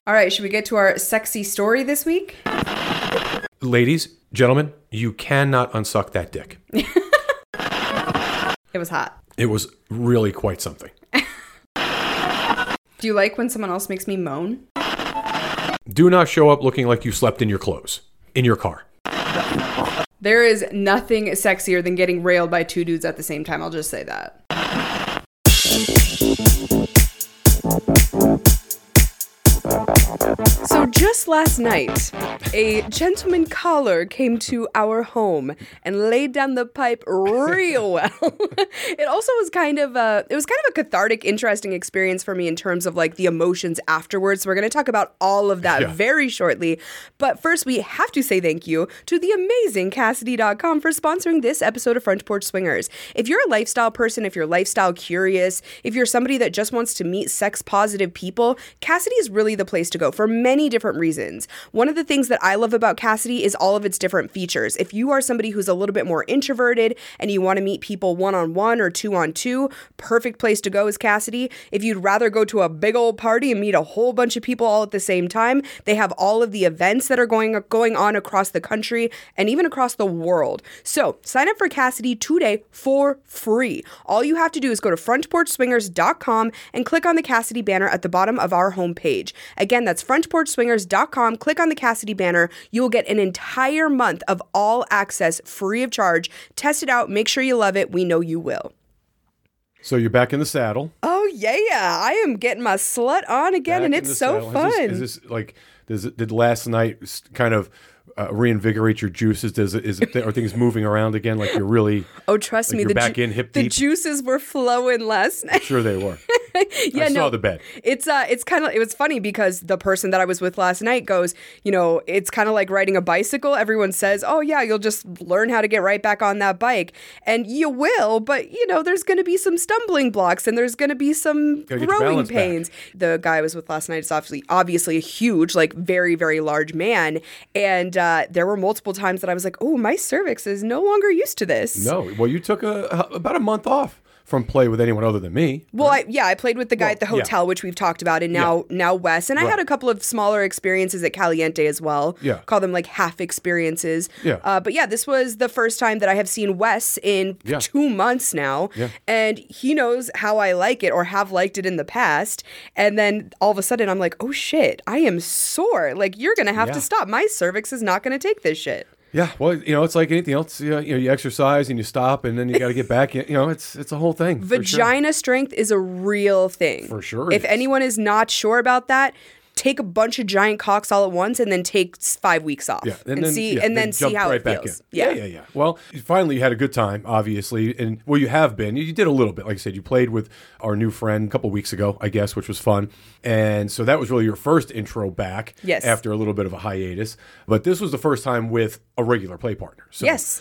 All right, should we get to our sexy story this week? Ladies, gentlemen, you cannot unsuck that dick. It was hot. It was really quite something. Do you like when someone else makes me moan? Do not show up looking like you slept in your clothes, in your car. There is nothing sexier than getting railed by two dudes at the same time. I'll just say that. So just last night, a gentleman caller came to our home and laid down the pipe real well. It also was kind of a cathartic, interesting experience for me in terms of like the emotions afterwards. So we're going to talk about all of that very shortly. But first, we have to say thank you to the amazing Kasidie.com for sponsoring this episode of Front Porch Swingers. If you're a lifestyle person, if you're lifestyle curious, if you're somebody that just wants to meet sex positive people, Kasidie is really the place to go for many different reasons. One of the things that I love about Kasidie is all of its different features. If you are somebody who's a little bit more introverted and you want to meet people one-on-one or two-on-two, perfect place to go is Kasidie. If you'd rather go to a big old party and meet a whole bunch of people all at the same time, they have all of the events that are going on across the country and even across the world. So sign up for Kasidie today for free. All you have to do is go to frontporchswingers.com and click on the Kasidie banner at the bottom of our homepage. Again, that's frontporchswingers.com. Click on the Kasidie banner. You will get an entire month of all access free of charge. Test it out. Make sure you love it. We know you will. So you're back in the saddle. Oh, yeah. I am getting my slut on again, and it's so fun. Did last night kind of reinvigorate your juices? Are things moving around again? Like you're really... Oh, trust me. You're back in hip deep? The juices were flowing last night. I'm sure they were. I saw the bed. It was funny because the person that I was with last night goes, it's kind of like riding a bicycle. Everyone says, oh yeah, you'll just learn how to get right back on that bike. And you will, but there's going to be some stumbling blocks and there's going to be some growing pains. Back. The guy I was with last night is obviously a huge, like very, very large man. And there were multiple times that I was like, oh, my cervix is no longer used to this. No. Well, you took about a month off from play with anyone other than me. Well, right? I played with the guy at the hotel, which we've talked about, and now Wes. And I had a couple of smaller experiences at Caliente as well. Yeah. Call them like half experiences. Yeah. But this was the first time that I have seen Wes in 2 months now. Yeah. And he knows how I like it or have liked it in the past. And then all of a sudden I'm like, oh shit, I am sore. Like, you're going to have to stop. My cervix is not going to take this shit. Yeah, well, it's like anything else. You exercise and you stop, and then you got to get back. It's a whole thing. Vagina strength is a real thing. For sure. If anyone is not sure about that, take a bunch of giant cocks all at once and then take 5 weeks off. Yeah, and then see how it feels. Yeah. Well, finally you had a good time, obviously, and you have been. You did a little bit, like I said. You played with our new friend a couple weeks ago, I guess, which was fun. And so that was really your first intro back. Yes. After a little bit of a hiatus, but this was the first time with a regular play partner. So, yes.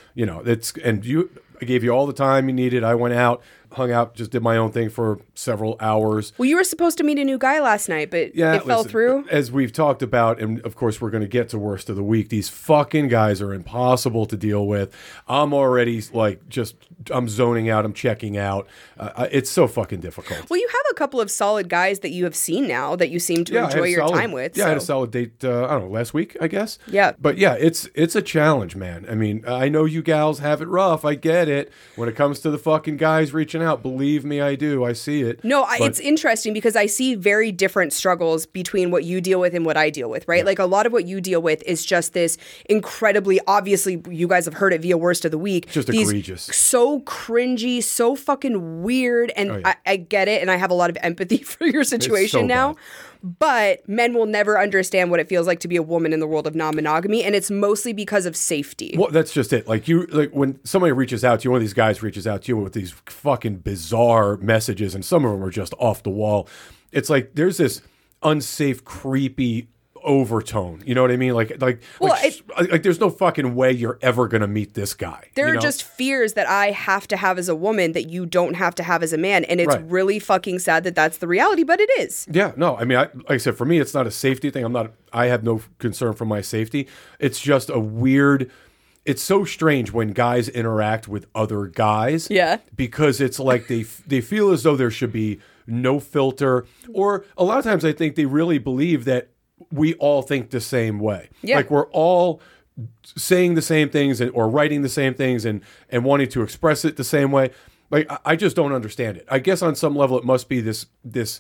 I gave you all the time you needed. I went out, hung out, just did my own thing for several hours. Well, you were supposed to meet a new guy last night, but it fell through. As we've talked about, and of course we're going to get to worst of the week, these fucking guys are impossible to deal with. I'm already I'm zoning out, I'm checking out. It's so fucking difficult. Well, you have a couple of solid guys that you have seen now that you seem to enjoy your time with. Yeah, I had a solid date, last week, I guess. Yeah. But yeah, it's a challenge, man. I mean, I know you gals have it rough. I get it. When it comes to the fucking guys reaching out, believe me, I do. I see it. No, it's interesting because I see very different struggles between what you deal with and what I deal with, right? Yeah. Like a lot of what you deal with is just this incredibly, obviously, you guys have heard it via Worst of the Week. Just egregious. So cringy, so fucking weird. And I get it. And I have a lot of empathy for your situation now. Bad. But men will never understand what it feels like to be a woman in the world of non-monogamy, and it's mostly because of safety. Well, that's just it. Like when somebody reaches out to you, one of these guys reaches out to you with these fucking bizarre messages, and some of them are just off the wall. It's like there's this unsafe, creepy overtone. You know what I mean? Like there's no fucking way you're ever going to meet this guy. There are just fears that I have to have as a woman that you don't have to have as a man. And it's really fucking sad that that's the reality, but it is. Yeah, no, I mean, like I said, for me, it's not a safety thing. I have no concern for my safety. It's just it's so strange when guys interact with other guys. Yeah. Because it's like they feel as though there should be no filter. Or a lot of times I think they really believe that we all think the same way. Yeah. Like we're all saying the same things or writing the same things and wanting to express it the same way. Like I just don't understand it. I guess on some level it must be this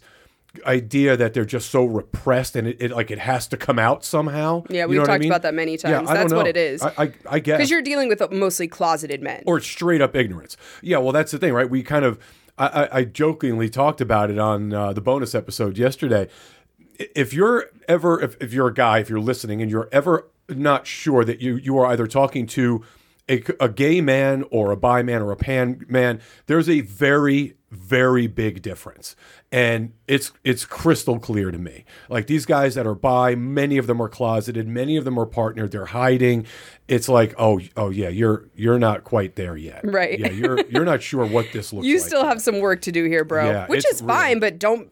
idea that they're just so repressed and it has to come out somehow. Yeah, we've talked about that many times. Yeah, that's what it is. I guess. Because you're dealing with mostly closeted men. Or straight up ignorance. Yeah, well, that's the thing, right? We kind of, I jokingly talked about it on the bonus episode yesterday. If you're a guy, if you're listening and you're ever not sure that you are either talking to a gay man or a bi man or a pan man, there's a very, very big difference. And it's crystal clear to me. Like these guys that are bi, many of them are closeted, many of them are partnered, they're hiding. It's like, oh yeah, you're not quite there yet. Right. Yeah, you're not sure what this looks like. You still have some work to do here, bro. Yeah, which is fine, but don't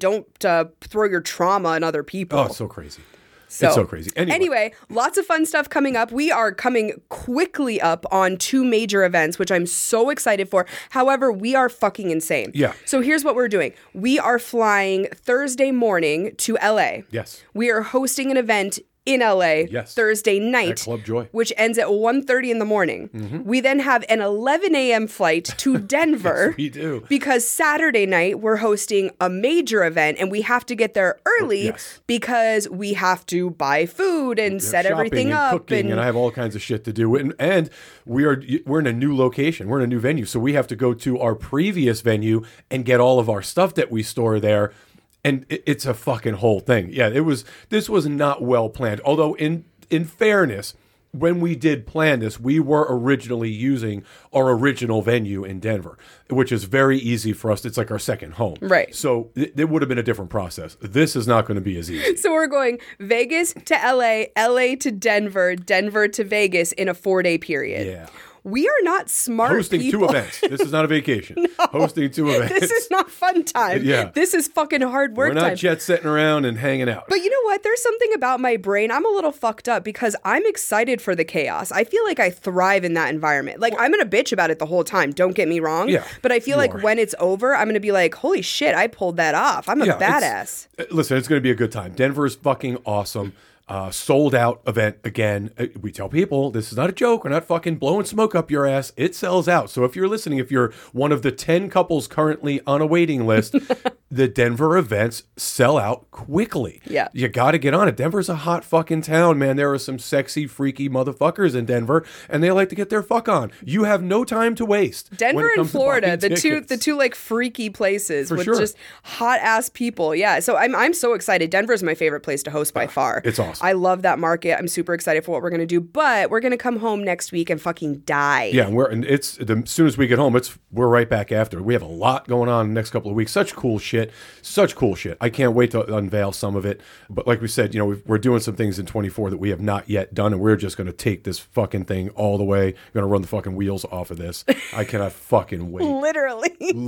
throw your trauma on other people. Oh, it's so crazy. It's so crazy. Anyway, lots of fun stuff coming up. We are coming quickly up on 2 major events, which I'm so excited for. However, we are fucking insane. Yeah. So here's what we're doing. We are flying Thursday morning to LA. Yes. We are hosting an event in LA Thursday night, at Club Joy, which ends at 1:30 in the morning. Mm-hmm. We then have an 11 a.m. flight to Denver. Yes, we do. Because Saturday night we're hosting a major event and we have to get there early because we have to buy food and set everything up. Cooking, and I have all kinds of shit to do. And we're in a new location. We're in a new venue. So we have to go to our previous venue and get all of our stuff that we store there. And it's a fucking whole thing. Yeah, this was not well planned. Although in fairness, when we did plan this, we were originally using our original venue in Denver, which is very easy for us. It's like our second home. Right. So it would have been a different process. This is not going to be as easy. So we're going Vegas to LA, LA to Denver, Denver to Vegas in a 4-day period. Yeah. We are not smart Hosting people. 2 events. This is not a vacation. No, hosting 2 events. This is not fun time. Yeah. This is fucking hard work time. We're not jet setting around and hanging out. But you know what? There's something about my brain. I'm a little fucked up because I'm excited for the chaos. I feel like I thrive in that environment. Like, I'm going to bitch about it the whole time. Don't get me wrong. Yeah, but I feel like when it's over, I'm going to be like, holy shit, I pulled that off. I'm a badass. Listen, it's going to be a good time. Denver is fucking awesome. Sold out event again. We tell people this is not a joke. We're not fucking blowing smoke up your ass. It sells out. So if you're listening, if you're one of the 10 couples currently on a waiting list, the Denver events sell out quickly. Yeah. You got to get on it. Denver's a hot fucking town, man. There are some sexy, freaky motherfuckers in Denver, and they like to get their fuck on. You have no time to waste. Denver and Florida, the two like freaky places with just hot ass people. Yeah. So I'm so excited. Denver's my favorite place to host by far. It's awesome. I love that market. I'm super excited for what we're going to do, but we're going to come home next week and fucking die. Yeah, as soon as we get home, we're right back after. We have a lot going on in the next couple of weeks. Such cool shit. I can't wait to unveil some of it. But like we said, we're doing some things in 24 that we have not yet done, and we're just going to take this fucking thing all the way. Going to run the fucking wheels off of this. I cannot fucking wait. Literally.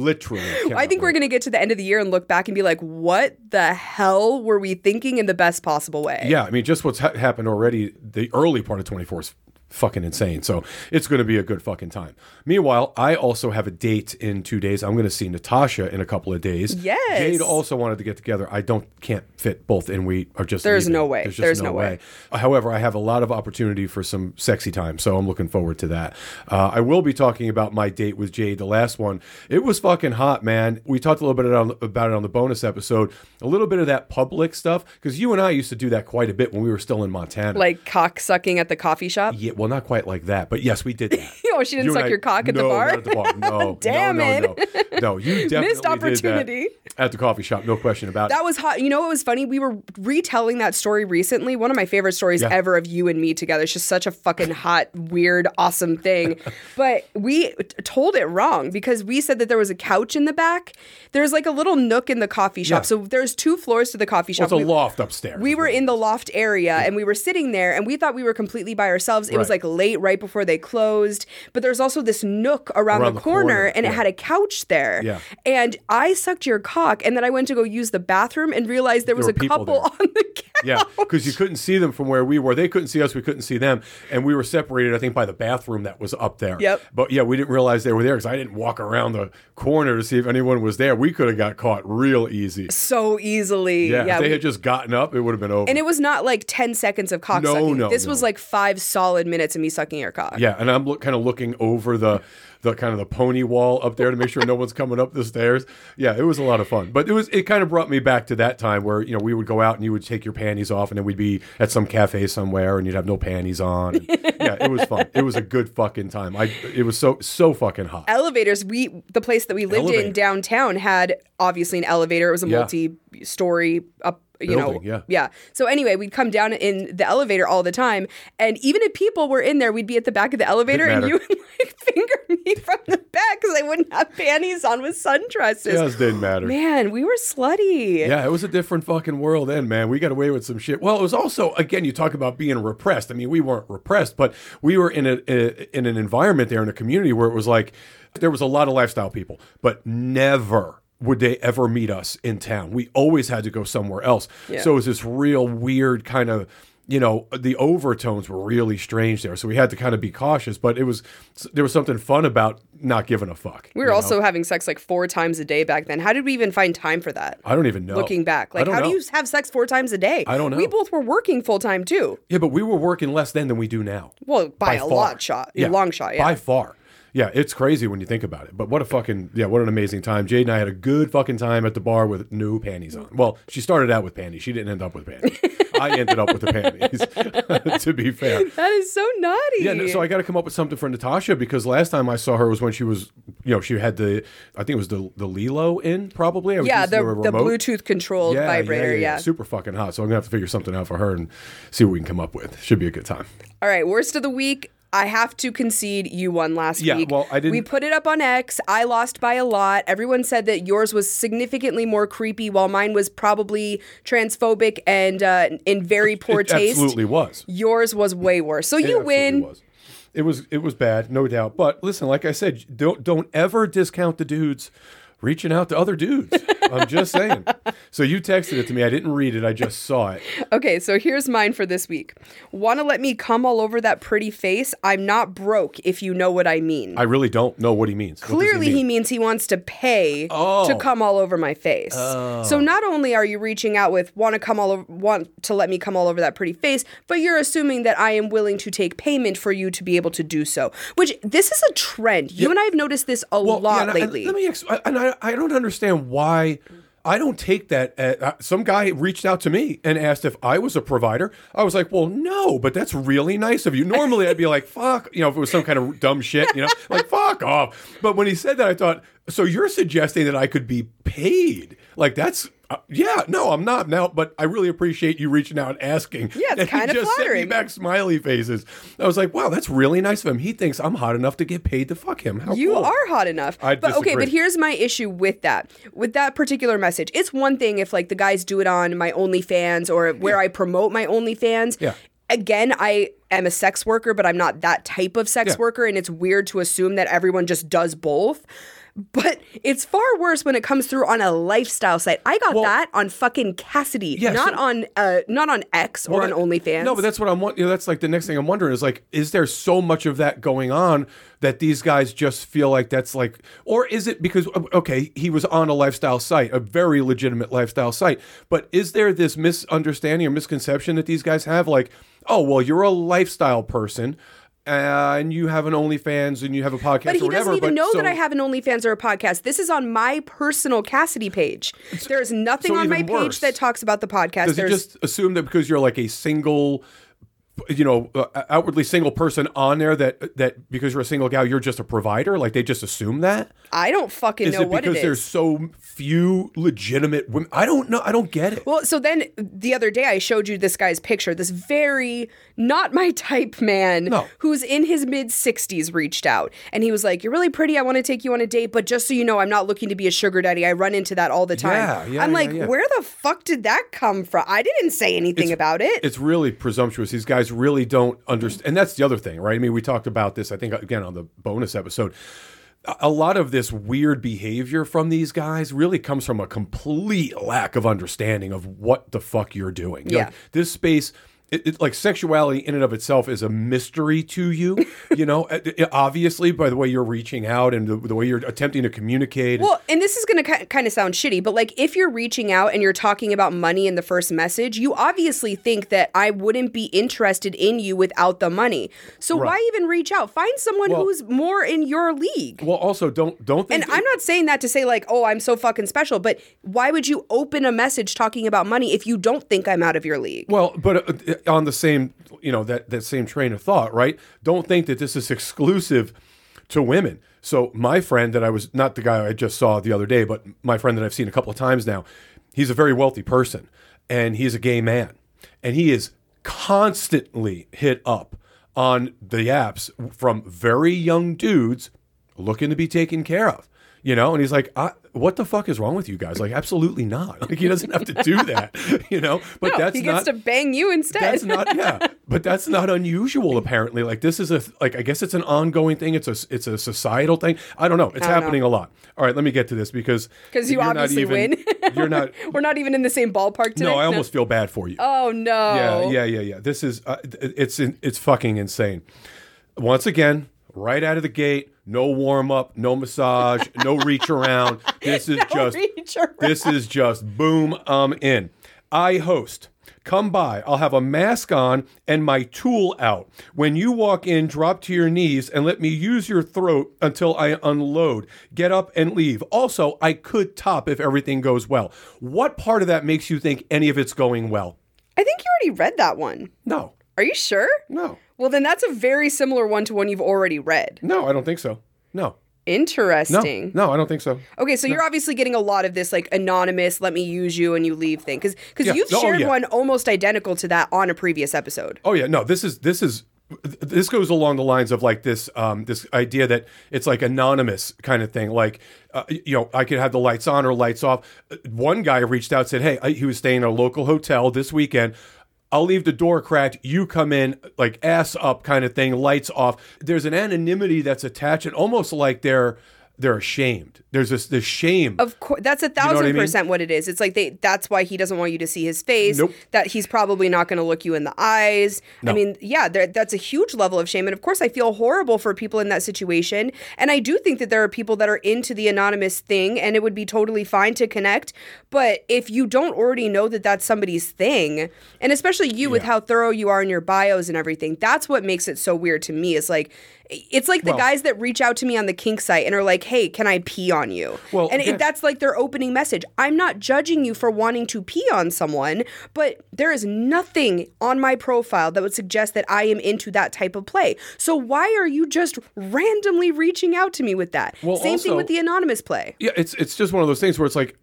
I think we're going to get to the end of the year and look back and be like, what the hell were we thinking in the best possible way? Yeah, I mean, just what's happened already, the early part of 24 is fucking insane. So it's going to be a good fucking time. Meanwhile, I also have a date in 2 days. I'm going to see Natasha in a couple of days. Yes. Jade also wanted to get together. I can't fit both in. We are just There's leaving. no way. There's no way. However, I have a lot of opportunity for some sexy time, so I'm looking forward to that. I will be talking about my date with Jade, the last one. It was fucking hot, man. We talked a little bit about it on the bonus episode. A little bit of that public stuff, because you and I used to do that quite a bit when we were still in Montana. Like cock sucking at the coffee shop? Yeah, well, not quite like that, but yes, we did that. Oh, she didn't suck your cock at the bar? Not at the bar. No. Damn it. No, you definitely missed opportunity. Did that at the coffee shop, no question about it. That was hot. You know what was funny? We were retelling that story recently. One of my favorite stories ever of you and me together. It's just such a fucking hot, weird, awesome thing. But we told it wrong because we said that there was a couch in the back. There's like a little nook in the coffee shop. Yeah. So there's 2 floors to the coffee shop. Well, it's a loft upstairs. We were in the loft area and we were sitting there and we thought we were completely by ourselves. It was like late right before they closed. But there's also this nook around the corner and it had a couch there. Yeah. And I sucked your cock and then I went to go use the bathroom and realized there was a couple on the couch. Yeah, because you couldn't see them from where we were. They couldn't see us. We couldn't see them. And we were separated, I think, by the bathroom that was up there. Yep. But yeah, we didn't realize they were there because I didn't walk around the corner to see if anyone was there. We could have got caught real easy. So easily. Yeah, if they had just gotten up, it would have been over. And it was not like 10 seconds of cock sucking. This was like 5 solid minutes of me sucking your cock. Yeah, and I'm kind of looking over the kind of the pony wall up there to make sure no one's coming up the stairs. Yeah, it was a lot of fun. But it kind of brought me back to that time where, we would go out and you would take your panties off and then we'd be at some cafe somewhere and you'd have no panties on. And, yeah, it was fun. It was a good fucking time. It was so fucking hot. Elevators, the place that we lived in downtown had obviously an elevator. It was a multi-story up. Building, yeah. So anyway, we'd come down in the elevator all the time, and even if people were in there, we'd be at the back of the elevator, and you would finger me from the back because I wouldn't have panties on with sundresses. Yeah, it didn't matter. Man, we were slutty. Yeah, it was a different fucking world then, man. We got away with some shit. Well, it was also, again, you talk about being repressed. I mean, we weren't repressed, but we were in an environment there in a community where it was like there was a lot of lifestyle people, but never would they ever meet us in town. We always had to go somewhere else. Yeah. So it was this real weird kind of, the overtones were really strange there. So we had to kind of be cautious, but there was something fun about not giving a fuck. We were also having sex like 4 times a day back then. How did we even find time for that? I don't even know. Looking back, like how do you have sex 4 times a day? I don't know. We both were working full time too. Yeah, but we were working less then than we do now. Well, by a long shot. By far. Yeah, it's crazy when you think about it. But what an amazing time. Jade and I had a good fucking time at the bar with no panties on. Well, she started out with panties. She didn't end up with panties. I ended up with the panties, to be fair. That is so naughty. Yeah, so I got to come up with something for Natasha because last time I saw her was when she was, she had I think it was the Lilo in probably. The Bluetooth controlled vibrator, yeah. Super fucking hot. So I'm going to have to figure something out for her and see what we can come up with. Should be a good time. All right, worst of the week. I have to concede you won last week. Yeah, well, I didn't. We put it up on X. I lost by a lot. Everyone said that yours was significantly more creepy, while mine was probably transphobic and in very poor taste. It absolutely was. Yours was way worse. So you win. It was bad, no doubt. But listen, like I said, don't ever discount the dudes reaching out to other dudes. I'm just saying. So you texted it to me. I didn't read it. I just saw it. Okay, so here's mine for this week. Want to let me come all over that pretty face? I'm not broke, if you know what I mean. I really don't know what he means. Clearly, he means he wants to pay to come all over my face. So not only are you reaching out with want to let me come all over that pretty face, but you're assuming that I am willing to take payment for you to be able to do so. Which, this is a trend. You and I have noticed this a lot lately. I don't understand why. I don't take that. Some guy reached out to me and asked if I was a provider. I was like, well, no, but that's really nice of you. Normally, I'd be like, fuck, if it was some kind of dumb shit, like, fuck off. But when he said that, I thought, so you're suggesting that I could be paid? Like, that's, no, I'm not now, but I really appreciate you reaching out and asking. Yeah, it's kind of flattering. He just sent me back smiley faces. I was like, wow, that's really nice of him. He thinks I'm hot enough to get paid to fuck him. How you cool. are hot enough. I disagree. Okay, but here's my issue with that particular message. It's one thing if like the guys do it on my OnlyFans or where I promote my OnlyFans. Yeah. Again, I am a sex worker, but I'm not that type of sex worker, and it's weird to assume that everyone just does both. But it's far worse when it comes through on a lifestyle site. I got that on fucking Cassidy, not on X or on OnlyFans. No, but that's what I'm wondering. That's like the next thing I'm wondering is like, is there so much of that going on that these guys just feel like that's like, or is it because he was on a lifestyle site, a very legitimate lifestyle site, but is there this misunderstanding or misconception that these guys have, like, oh well, you're a lifestyle person. And you have an OnlyFans and you have a podcast but or whatever. But he doesn't even know that I have an OnlyFans or a podcast. This is on my personal Cassidy page. There is nothing on my page that talks about the podcast. Does he just assume that because you're like a single, outwardly single person on there that because you're a single gal, you're just a provider? Like they just assume that? I don't fucking know what it is. Because there's so few legitimate women? I don't know. I don't get it. Well, so then the other day I showed you this guy's picture, this very not my type man who's in his mid-60s reached out. And he was like, you're really pretty. I want to take you on a date. But just so you know, I'm not looking to be a sugar daddy. I run into that all the time. I'm like, where the fuck did that come from? I didn't say anything about it. It's really presumptuous. These guys really don't understand. And that's the other thing, right? I mean, we talked about this, I think, again, on the bonus episode. a lot of this weird behavior from these guys really comes from a complete lack of understanding of what the fuck you're doing. Yeah. Like, this space, like sexuality in and of itself is a mystery to you, you know, obviously by the way you're reaching out and the way you're attempting to communicate. Well, and this is going to kind of sound shitty, but like if you're reaching out and you're talking about money in the first message, you obviously think that I wouldn't be interested in you without the money. So Right. why even reach out? Find someone who's more in your league. Well, also don't think And I'm not saying that to say like, oh, I'm so fucking special, but why would you open a message talking about money if you don't think I'm out of your league? Well, but on the same, you know, that same train of thought, right? Don't think that this is exclusive to women. So my friend that I was, not the guy I just saw the other day, but my friend that I've seen a couple of times now, he's a very wealthy person and he's a gay man. And he is constantly hit up on the apps from very young dudes looking to be taken care of, you know? And he's like, what the fuck is wrong with you guys? Like, absolutely not. Like, he doesn't have to do that, you know? But No, that's he gets not, to bang you instead. that's not, yeah. But that's not unusual, apparently. Like, this is I guess it's an ongoing thing. It's a societal thing. I don't know. It's happening a lot. All right, let me get to this because you you're obviously win. You're not. We're not even in the same ballpark today. No, I almost feel bad for you. Oh no. Yeah. This is it's fucking insane. Once again, right out of the gate, no warm up, no massage, no reach around. This is this is just boom, I'm in. I host. Come by. I'll have a mask on and my tool out. When you walk in, drop to your knees and let me use your throat until I unload. Get up and leave. Also, I could top if everything goes well. What part of that makes you think any of it's going well? I think you already read that one. No. Are you sure? No. Well, then that's a very similar one to one you've already read. No, I don't think so. No. Interesting. No, I don't think so. Okay, so you're obviously getting a lot of this like anonymous, let me use you and you leave thing. Because you've shared one almost identical to that on a previous episode. Oh yeah, no, this goes along the lines of like this this idea that it's like anonymous kind of thing. Like, you know, I could have the lights on or lights off. One guy reached out, said, hey, he was staying in a local hotel this weekend. I'll leave the door cracked. You come in, like ass up kind of thing, lights off. There's an anonymity that's attached, and almost like they're ashamed. There's this shame. Of course, that's 1,000% what it is. It's like that's why he doesn't want you to see his face. Nope. That he's probably not going to look you in the eyes. No. I mean, yeah, that's a huge level of shame. And of course, I feel horrible for people in that situation. And I do think that there are people that are into the anonymous thing, and it would be totally fine to connect. But if you don't already know that that's somebody's thing, and especially you with how thorough you are in your bios and everything, that's what makes it so weird to me. It's like the guys that reach out to me on the kink site and are like, hey, can I pee on you? Well, and that's like their opening message. I'm not judging you for wanting to pee on someone, but there is nothing on my profile that would suggest that I am into that type of play. So why are you just randomly reaching out to me with that? Well, Same thing with the anonymous play. Yeah, it's just one of those things where it's like,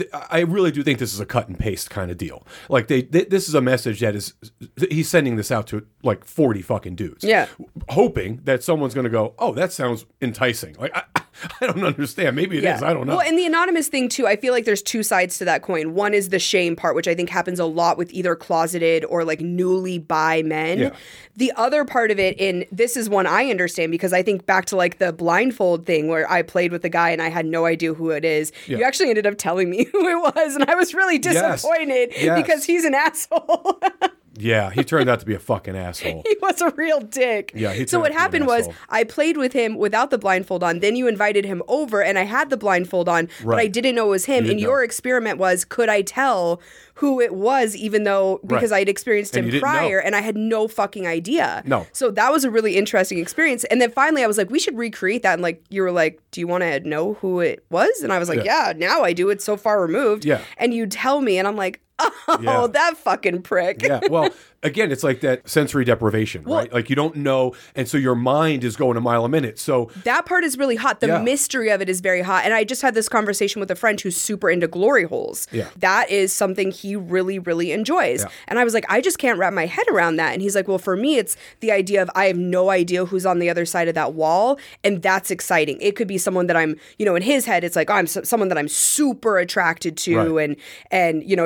I really do think this is a cut and paste kind of deal. Like this is a message that he's sending this out to like 40 fucking dudes. Yeah. Hoping that someone's going to go, oh, that sounds enticing. Like, I don't understand. Maybe it is. I don't know. Well, and the anonymous thing too, I feel like there's two sides to that coin. One is the shame part, which I think happens a lot with either closeted or like newly bi men. Yeah. The other part of it, and this is one I understand because I think back to like the blindfold thing where I played with a guy and I had no idea who it is. Yeah. You actually ended up telling me who it was, and I was really disappointed because he's an asshole. Yeah, he turned out to be a fucking asshole. He was a real dick. Yeah, so what happened was I played with him without the blindfold on. Then you invited him over and I had the blindfold on, but I didn't know it was him. And your experiment was, could I tell who it was even though, because I'd experienced him prior and I had no fucking idea. No. So that was a really interesting experience. And then finally I was like, we should recreate that. And like, you were like, do you want to know who it was? And I was like, yeah, now I do. It's so far removed. Yeah. And you tell me and I'm like, oh, that fucking prick. Yeah, well, again, it's like that sensory deprivation, right? Like you don't know, and so your mind is going a mile a minute. So that part is really hot. The mystery of it is very hot. And I just had this conversation with a friend who's super into glory holes. Yeah. That is something he really, really enjoys. Yeah. And I was like, I just can't wrap my head around that. And he's like, well, for me, it's the idea of I have no idea who's on the other side of that wall. And that's exciting. It could be someone that I'm, in his head, it's like, oh, I'm someone that I'm super attracted to. And it's just the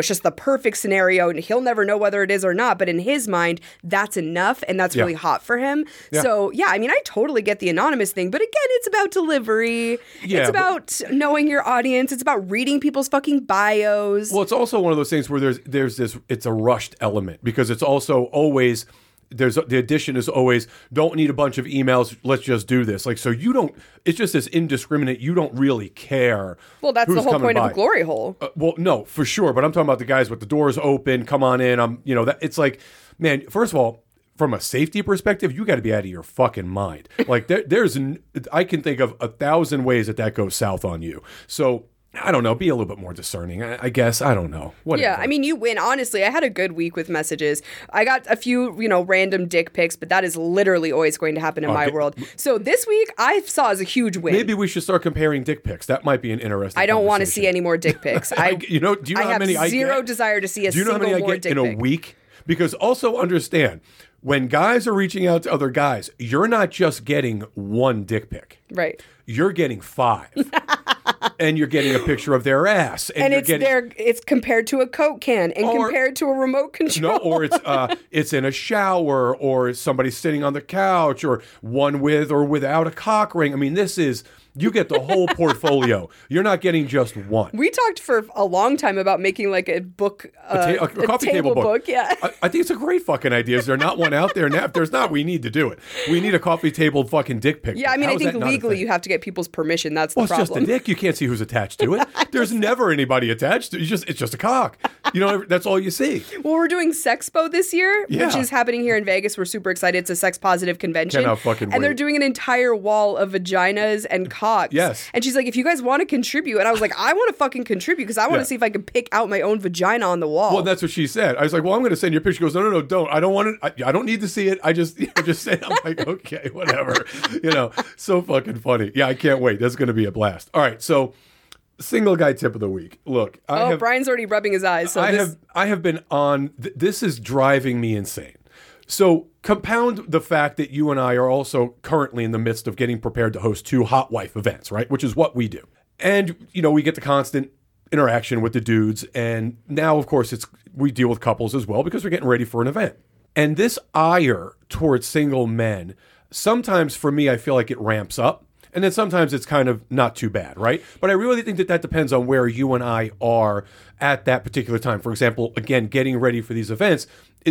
perfect scenario, and he'll never know whether it is or not, but in his mind, that's enough, and that's really hot for him. Yeah. So, yeah, I mean, I totally get the anonymous thing, but again, it's about delivery. Yeah, it's about knowing your audience. It's about reading people's fucking bios. Well, it's also one of those things where there's this, it's a rushed element, because it's also always, the addition is always, don't need a bunch of emails, let's just do this. Like, so you don't, it's just this indiscriminate, you don't really care. Well, that's the who's whole coming point of by. a glory hole. Well, no, for sure. But I'm talking about the guys with the doors open, come on in. That it's like, man, first of all, from a safety perspective, you got to be out of your fucking mind. Like I can think of 1,000 ways that goes south on you. So I don't know, be a little bit more discerning, I guess. I don't know. Whatever. Yeah, I mean, you win. Honestly, I had a good week with messages. I got a few, random dick pics, but that is literally always going to happen in my world. So this week, I saw as a huge win. Maybe we should start comparing dick pics. That might be an interesting I don't want to conversation. see any more dick pics. do you know I how have many I get? zero desire to see a Do you know how single many I more get dick in a pic. week? Because also understand, when guys are reaching out to other guys, you're not just getting one dick pic. Right. You're getting 5. And you're getting a picture of their ass. And you're it's compared to a Coke can and Or- compared to a remote control. No, or it's in a shower, or somebody's sitting on the couch, or one with or without a cock ring. I mean, you get the whole portfolio. You're not getting just one. We talked for a long time about making like a book, A coffee table book. Yeah. I think it's a great fucking idea. Is there not one out there? Now, if there's not, we need to do it. We need a coffee table fucking dick pic. Yeah, I mean, How I is think that not a legally thing? you have to get people's permission. That's the Well, it's just a problem. dick. You can't see who's attached to it. There's never anybody attached to it. It's just a cock. That's all you see. Well, we're doing Sexpo this year, which Yeah. is happening here in Vegas. We're super excited. It's a sex positive convention. Cannot fucking And they're wait. doing an entire wall of vaginas and cocks. Yes. And she's like, if you guys want to contribute. And I was like, I want to fucking contribute because I want to Yeah. see if I can pick out my own vagina on the wall. Well, that's what she said. I was like, well, I'm going to send you a picture. She goes, no, don't. I don't want it. I don't need to see it. I just say it. I'm like, okay, whatever. So fucking funny. Yeah, I can't wait. That's going to be a blast. All right, so single guy tip of the week. Look, Brian's already rubbing his eyes. So I have been on. This is driving me insane. So compound the fact that you and I are also currently in the midst of getting prepared to host 2 hot wife events, right? Which is what we do. And, we get the constant interaction with the dudes. And now, of course, we deal with couples as well because we're getting ready for an event. And this ire towards single men, sometimes for me, I feel like it ramps up. And then sometimes it's kind of not too bad, right? But I really think that depends on where you and I are at that particular time. For example, again, getting ready for these events,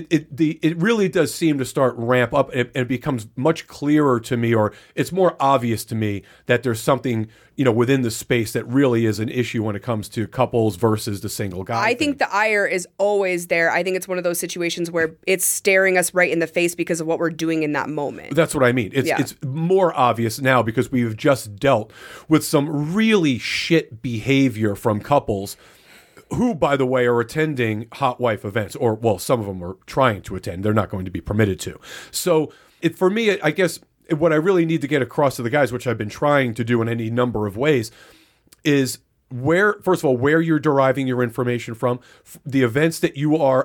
it really does seem to start ramp up, and it becomes much clearer to me, or it's more obvious to me that there's something within the space that really is an issue when it comes to couples versus the single guy. I think the ire is always there. I think it's one of those situations where it's staring us right in the face because of what we're doing in that moment. That's what I mean. It's more obvious now because we've just dealt with some really shit behavior from couples who, by the way, are attending hot wife events, or, well, some of them are trying to attend. They're not going to be permitted to. So for me, I guess what I really need to get across to the guys, which I've been trying to do in any number of ways, is first of all, where you're deriving your information from, the events that you are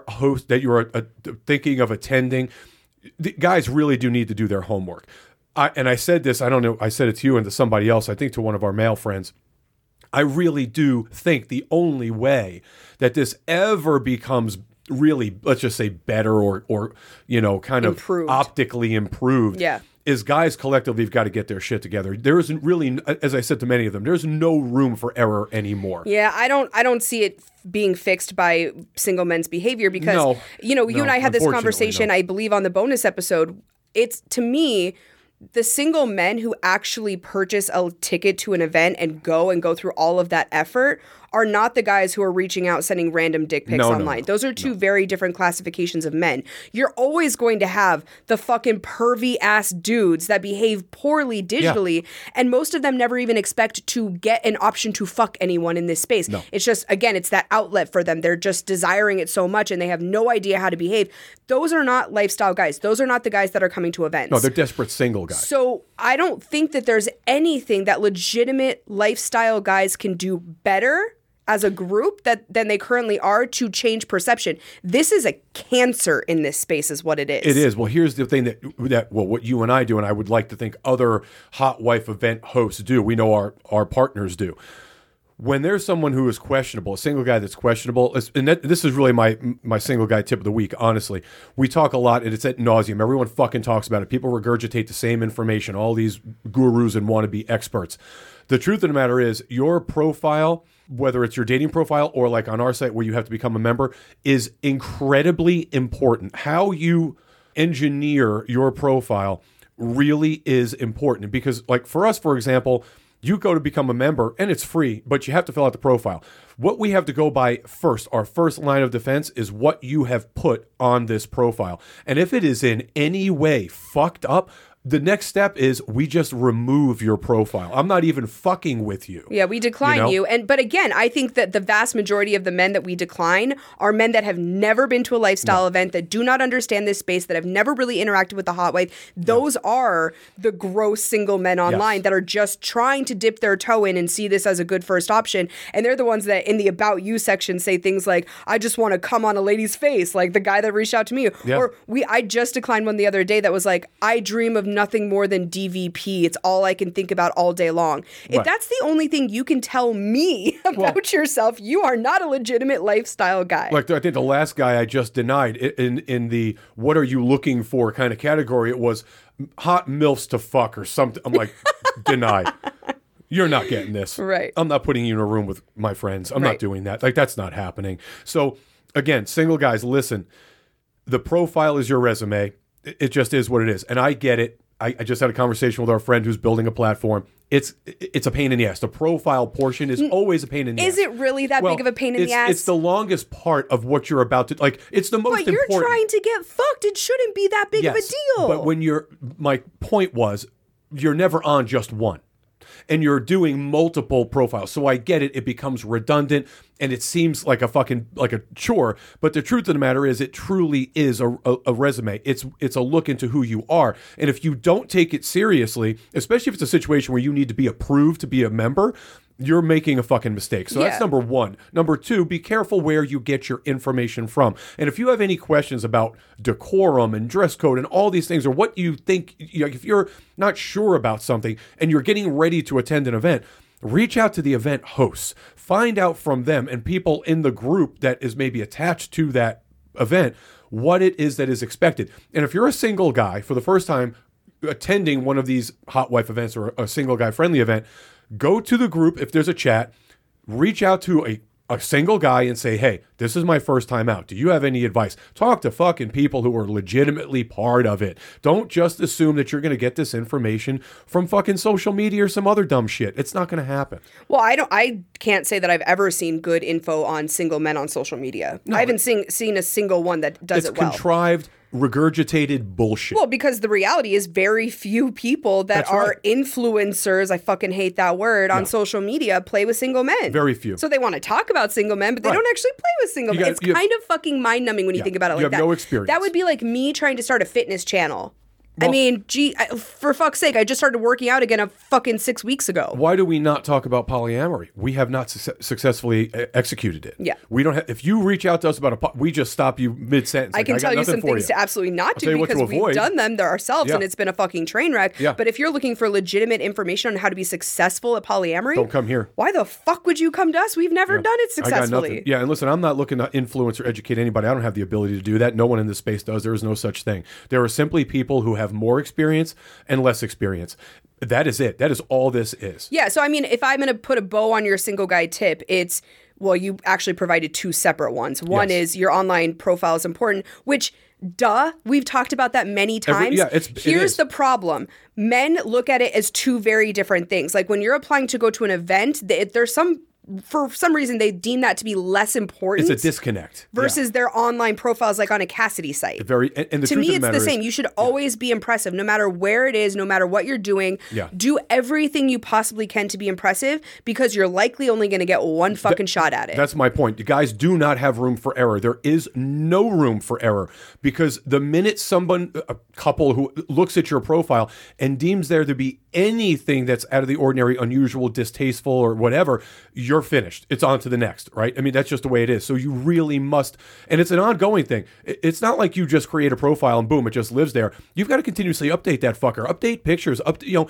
thinking of attending. The guys really do need to do their homework. And I said this, I don't know, I said it to you and to somebody else, I think to one of our male friends. I really do think the only way that this ever becomes really, let's just say, better or kind of Improved. Optically improved, is guys collectively have got to get their shit together. There isn't really, as I said to many of them, there's no room for error anymore. Yeah, I don't see it being fixed by single men's behavior because you and I had this conversation, I believe, on the bonus episode. It's, to me, the single men who actually purchase a ticket to an event and go through all of that effort are not the guys who are reaching out, sending random dick pics online. Those are two very different classifications of men. You're always going to have the fucking pervy ass dudes that behave poorly digitally, and most of them never even expect to get an option to fuck anyone in this space. No. It's just, again, it's that outlet for them. They're just desiring it so much and they have no idea how to behave. Those are not lifestyle guys. Those are not the guys that are coming to events. No, they're desperate single guys. So I don't think that there's anything that legitimate lifestyle guys can do better as a group than they currently are to change perception. This is a cancer in this space is what it is. It is. Well, here's the thing that what you and I do, and I would like to think other hot wife event hosts do. We know our partners do. when there's someone who is questionable, a single guy that's questionable, and this is really my single guy tip of the week, honestly. We talk a lot, and it's ad nauseum. Everyone fucking talks about it. People regurgitate the same information, all these gurus and wannabe experts. The truth of the matter is, your profile, whether it's your dating profile or like on our site where you have to become a member, is incredibly important. How you engineer your profile really is important, because like for us, for example, you go to become a member and it's free, but you have to fill out the profile. What we have to go by first, our first line of defense, is what you have put on this profile. And if it is in any way fucked up, the next step is we just remove your profile. I'm not even fucking with you. Yeah, we decline you. But again, I think that the vast majority of the men that we decline are men that have never been to a lifestyle event, that do not understand this space, that have never really interacted with the hot wife. Those are the gross single men online that are just trying to dip their toe in and see this as a good first option. And they're the ones that in the About You section say things like, I just want to come on a lady's face, like the guy that reached out to me. Yeah. Or I just declined one the other day that was like, I dream of nothing more than DVP. It's all I can think about all day long. If that's the only thing you can tell me about yourself, you are not a legitimate lifestyle guy. Like I think the last guy I just denied in the what are you looking for kind of category, it was hot MILFs to fuck or something. I'm like, denied. You're not getting this. Right. I'm not putting you in a room with my friends. I'm not doing that. Like, that's not happening. So again, single guys, listen, the profile is your resume. It just is what it is. And I get it. I just had a conversation with our friend who's building a platform. It's a pain in the ass. The profile portion is always a pain in the ass. Is it really that big of a pain in the ass? It's the longest part of what you're about to, like, it's the most important. But you're trying to get fucked. It shouldn't be that big of a deal. But when my point was, you're never on just one. And you're doing multiple profiles. So I get it. It becomes redundant and it seems like a chore. But the truth of the matter is, it truly is a resume. It's a look into who you are. And if you don't take it seriously, especially if it's a situation where you need to be approved to be a member, you're making a fucking mistake. So that's number one. Number two, be careful where you get your information from. And if you have any questions about decorum and dress code and all these things, or what you think, if you're not sure about something and you're getting ready to attend an event, reach out to the event hosts. Find out from them and people in the group that is maybe attached to that event what it is that is expected. And if you're a single guy for the first time attending one of these hot wife events or a single guy friendly event, go to the group if there's a chat, reach out to a single guy and say, hey, this is my first time out. Do you have any advice? Talk to fucking people who are legitimately part of it. Don't just assume that you're going to get this information from fucking social media or some other dumb shit. It's not going to happen. Well, I can't say that I've ever seen good info on single men on social media. No, I haven't seen a single one that does it well. It's contrived, regurgitated bullshit. Well, because the reality is very few people that are influencers, I fucking hate that word, on social media play with single men. Very few. So they want to talk about single men, but they don't actually play with single men. It's kind of fucking mind-numbing when you think about it like that. You have no experience. That would be like me trying to start a fitness channel. Well, I mean, for fuck's sake, I just started working out again a fucking 6 weeks ago. Why do we not talk about polyamory? We have not successfully executed it. Yeah. We don't have, if you reach out to us about we just stop you mid-sentence. I can tell you some things to absolutely not do because we've done them ourselves and it's been a fucking train wreck. Yeah. But if you're looking for legitimate information on how to be successful at polyamory, don't come here. Why the fuck would you come to us? We've never done it successfully. Yeah, and listen, I'm not looking to influence or educate anybody. I don't have the ability to do that. No one in this space does. There is no such thing. There are simply people who have more experience and less experience. That is it. That is all this is. Yeah. So, I mean, if I'm going to put a bow on your single guy tip, it's, well, you actually provided two separate ones. One is your online profile is important, which, duh, we've talked about that many times. Here's the problem. Men look at it as two very different things. Like when you're applying to go to an event, there's for some reason, they deem that to be less important. It's a disconnect. Versus their online profiles, like on a Cassidy site. And the to me, it's the same. You should always be impressive, no matter where it is, no matter what you're doing. Yeah. Do everything you possibly can to be impressive, because you're likely only going to get one fucking shot at it. That's my point. You guys do not have room for error. There is no room for error, because the minute a couple who looks at your profile and deems there to be anything that's out of the ordinary, unusual, distasteful, or whatever, you're finished. It's on to the next, right? I mean, that's just the way it is. So you really must, and it's an ongoing thing. It's not like you just create a profile and boom, it just lives there. You've got to continuously update that fucker, update pictures,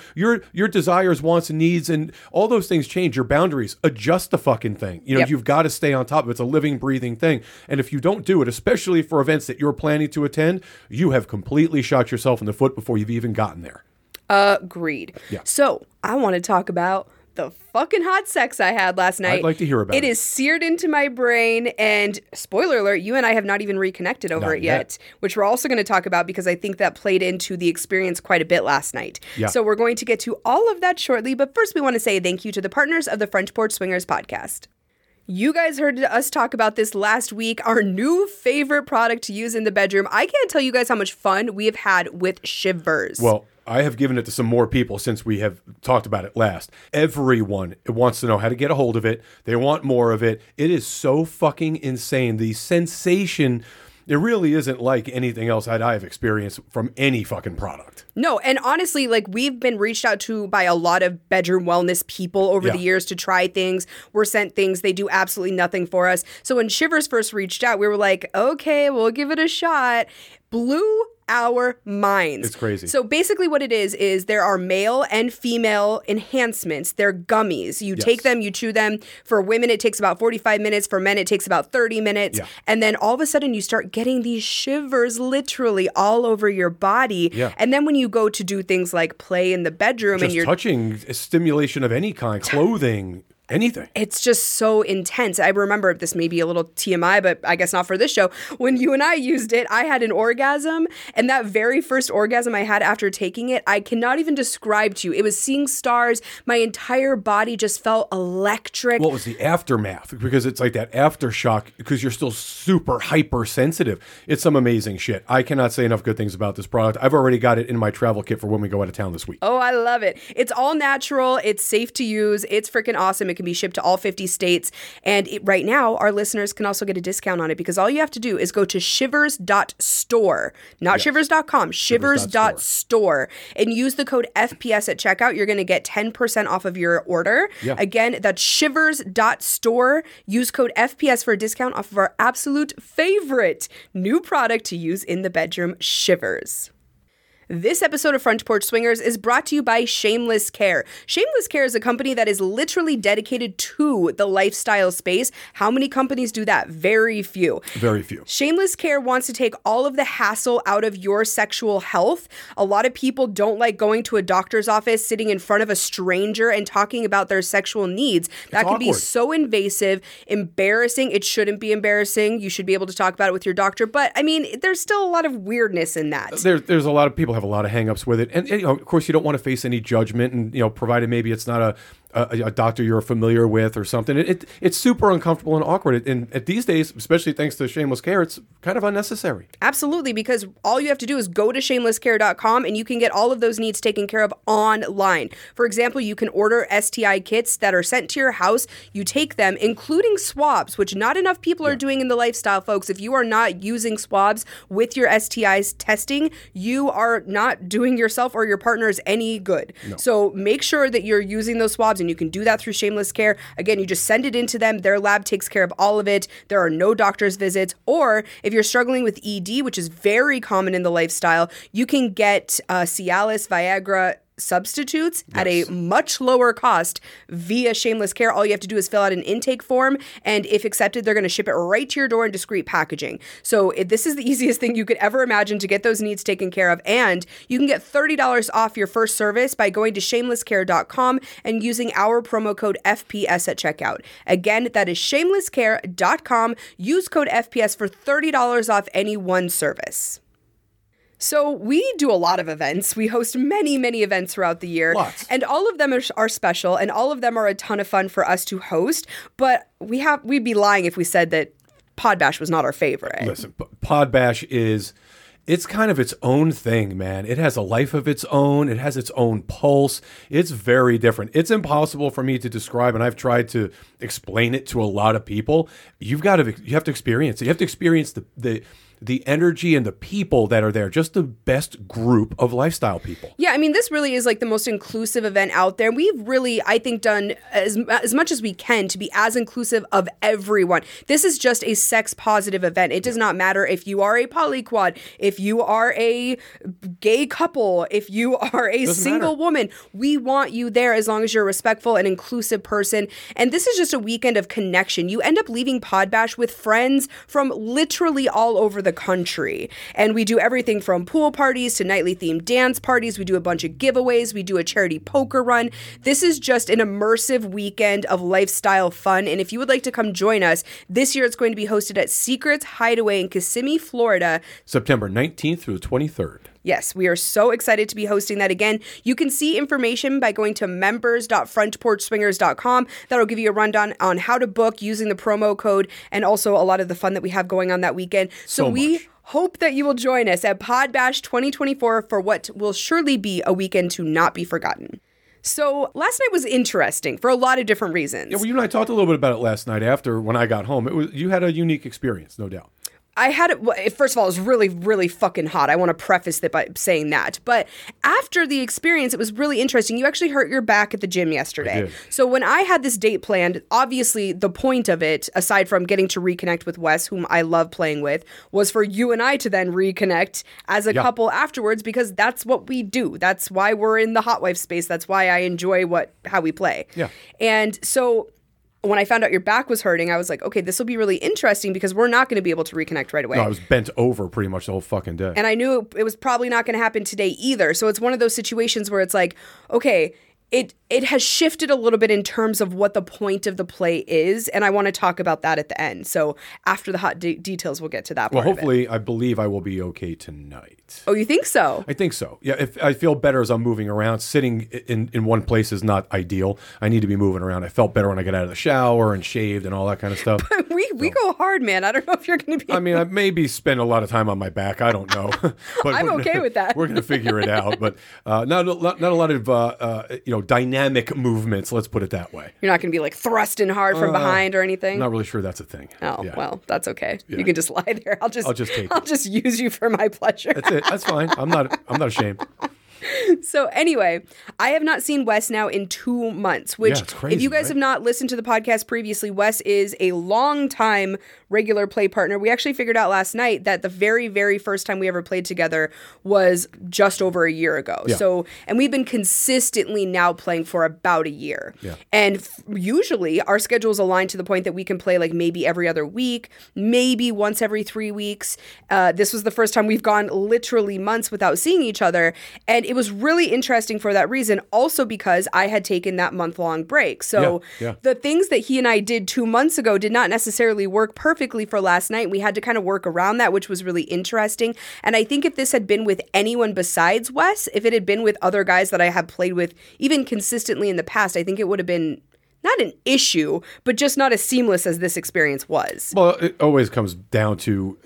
your desires, wants, and needs, and all those things change. Your boundaries, adjust the fucking thing. You've got to stay on top of it. It's a living, breathing thing. And if you don't do it, especially for events that you're planning to attend, you have completely shot yourself in the foot before you've even gotten there. Agreed. Yeah. So I want to talk about the fucking hot sex I had last night. I'd like to hear about it. It is seared into my brain, and spoiler alert, you and I have not even reconnected over it yet, which we're also going to talk about because I think that played into the experience quite a bit last night. Yeah. So we're going to get to all of that shortly, but first we want to say thank you to the partners of the Front Porch Swingers podcast. You guys heard us talk about this last week, our new favorite product to use in the bedroom. I can't tell you guys how much fun we have had with Shivers. Well, I have given it to some more people since we have talked about it last. Everyone wants to know how to get a hold of it. They want more of it. It is so fucking insane. The sensation, it really isn't like anything else that I've experienced from any fucking product. No, and honestly, like we've been reached out to by a lot of bedroom wellness people over the years to try things. We're sent things. They do absolutely nothing for us. So when Shivers first reached out, we were like, okay, we'll give it a shot. Blew our minds. It's crazy. So basically what it is there are male and female enhancements. They're gummies. You take them, you chew them. For women, it takes about 45 minutes. For men, it takes about 30 minutes. Yeah. And then all of a sudden you start getting these shivers literally all over your body. Yeah. And then when you go to do things like play in the bedroom Just and you're touching, stimulation of any kind, clothing, anything. it's just so intense. I remember, this may be a little TMI, but I guess not for this show. When you and I used it, I had an orgasm. And that very first orgasm I had after taking it, I cannot even describe to you. It was seeing stars. My entire body just felt electric. Well, it was the aftermath because it's like that aftershock because you're still super hypersensitive. It's some amazing shit. I cannot say enough good things about this product. I've already got it in my travel kit for when we go out of town this week. Oh, I love it. It's all natural. It's safe to use. It's freaking awesome. It can be shipped to all 50 states. And right now, our listeners can also get a discount on it because all you have to do is go to shivers.store, not shivers.com, shivers.store, and use the code FPS at checkout. You're going to get 10% off of your order. Yeah. Again, that's shivers.store. Use code FPS for a discount off of our absolute favorite new product to use in the bedroom, Shivers. This episode of Front Porch Swingers is brought to you by Shameless Care. Shameless Care is a company that is literally dedicated to the lifestyle space. How many companies do that? Very few. Very few. Shameless Care wants to take all of the hassle out of your sexual health. A lot of people don't like going to a doctor's office, sitting in front of a stranger and talking about their sexual needs. That can be so invasive, embarrassing. It shouldn't be embarrassing. You should be able to talk about it with your doctor. But I mean, there's still a lot of weirdness in that. There's a lot of people have a lot of hangups with it, and of course you don't want to face any judgment, and provided maybe it's not a doctor you're familiar with or something. It's super uncomfortable and awkward, and these days, especially thanks to Shameless Care, it's kind of unnecessary. Absolutely, because all you have to do is go to shamelesscare.com and you can get all of those needs taken care of online. For example, you can order STI kits that are sent to your house. You take them, including swabs, which not enough people are doing in the lifestyle, folks. If you are not using swabs with your STIs testing, you are not doing yourself or your partners any good. No. So make sure that you're using those swabs, and you can do that through Shameless Care. Again, you just send it into them. Their lab takes care of all of it. There are no doctor's visits. Or if you're struggling with ED, which is very common in the lifestyle, you can get Cialis, Viagra, substitutes at a much lower cost via Shameless Care. All you have to do is fill out an intake form, and if accepted, they're going to ship it right to your door in discreet packaging. So this is the easiest thing you could ever imagine to get those needs taken care of, and you can get $30 off your first service by going to shamelesscare.com and using our promo code FPS at checkout. Again, that is shamelesscare.com. Use code FPS for $30 off any one service. So we do a lot of events. We host many, many events throughout the year. Lots. And all of them are special, and all of them are a ton of fun for us to host. But we'd be lying if we said that Podbash was not our favorite. Listen, Podbash it's kind of its own thing, man. It has a life of its own. It has its own pulse. It's very different. It's impossible for me to describe, and I've tried to explain it to a lot of people. You have to experience it. You have to experience the the energy and the people that are there, just the best group of lifestyle people. Yeah, I mean, this really is like the most inclusive event out there. We've really, I think, done as much as we can to be as inclusive of everyone. This is just a sex positive event. It does not matter if you are a polyquad, if you are a gay couple, if you are a single woman. We want you there as long as you're a respectful and inclusive person. And this is just a weekend of connection. You end up leaving Podbash with friends from literally all over the country. And we do everything from pool parties to nightly themed dance parties. We do a bunch of giveaways. We do a charity poker run. This is just an immersive weekend of lifestyle fun. And if you would like to come join us, this year it's going to be hosted at Secrets Hideaway in Kissimmee, Florida. September 19th through the 23rd. Yes, we are so excited to be hosting that again. You can see information by going to members.frontporchswingers.com. That'll give you a rundown on how to book using the promo code and also a lot of the fun that we have going on that weekend. So we hope that you will join us at Podbash 2024 for what will surely be a weekend to not be forgotten. So last night was interesting for a lot of different reasons. Yeah, well, you and I talked a little bit about it last night after when I got home. You had a unique experience, no doubt. I had it, first of all, it was really, really fucking hot. I want to preface that by saying that. But after the experience, it was really interesting. You actually hurt your back at the gym yesterday. I did. So when I had this date planned, obviously the point of it, aside from getting to reconnect with Wes, whom I love playing with, was for you and I to then reconnect as a couple afterwards, because that's what we do. That's why we're in the hot wife space. That's why I enjoy how we play. Yeah. And so when I found out your back was hurting, I was like, okay, this will be really interesting because we're not going to be able to reconnect right away. No, I was bent over pretty much the whole fucking day. And I knew it was probably not going to happen today either. So it's one of those situations where it's like, okay, it has shifted a little bit in terms of what the point of the play is, and I want to talk about that at the end. So after the hot details, we'll get to that part. Well, hopefully, I believe I will be okay tonight. Oh, you think so? I think so. Yeah, if I feel better as I'm moving around. Sitting in one place is not ideal. I need to be moving around. I felt better when I got out of the shower and shaved and all that kind of stuff. we go hard, man. I don't know if you're going to be. I mean, I maybe spend a lot of time on my back. I don't know. But I'm okay with that. We're going to figure it out. But not a lot of dynamic movements. Let's put it that way. You're not going to be like thrusting hard from behind or anything. I'm not really sure that's a thing. Oh, yeah. Well, that's okay. Yeah. You can just lie there. I'll just take I'll just use you for my pleasure. That's it. That's fine. I'm not ashamed. So anyway, I have not seen Wes now in 2 months, which it's crazy, if you guys have not listened to the podcast previously, Wes is a long-time regular play partner. We actually figured out last night that the very, very first time we ever played together was just over a year ago. Yeah. So, and we've been consistently now playing for about a year. Yeah. And usually our schedules align to the point that we can play like maybe every other week, maybe once every 3 weeks. This was the first time we've gone literally months without seeing each other. And it was really interesting for that reason, also because I had taken that month-long break. So the things that he and I did 2 months ago did not necessarily work perfectly for last night. We had to kind of work around that, which was really interesting. And I think if this had been with anyone besides Wes, if it had been with other guys that I have played with even consistently in the past, I think it would have been not an issue, but just not as seamless as this experience was. Well, it always comes down to,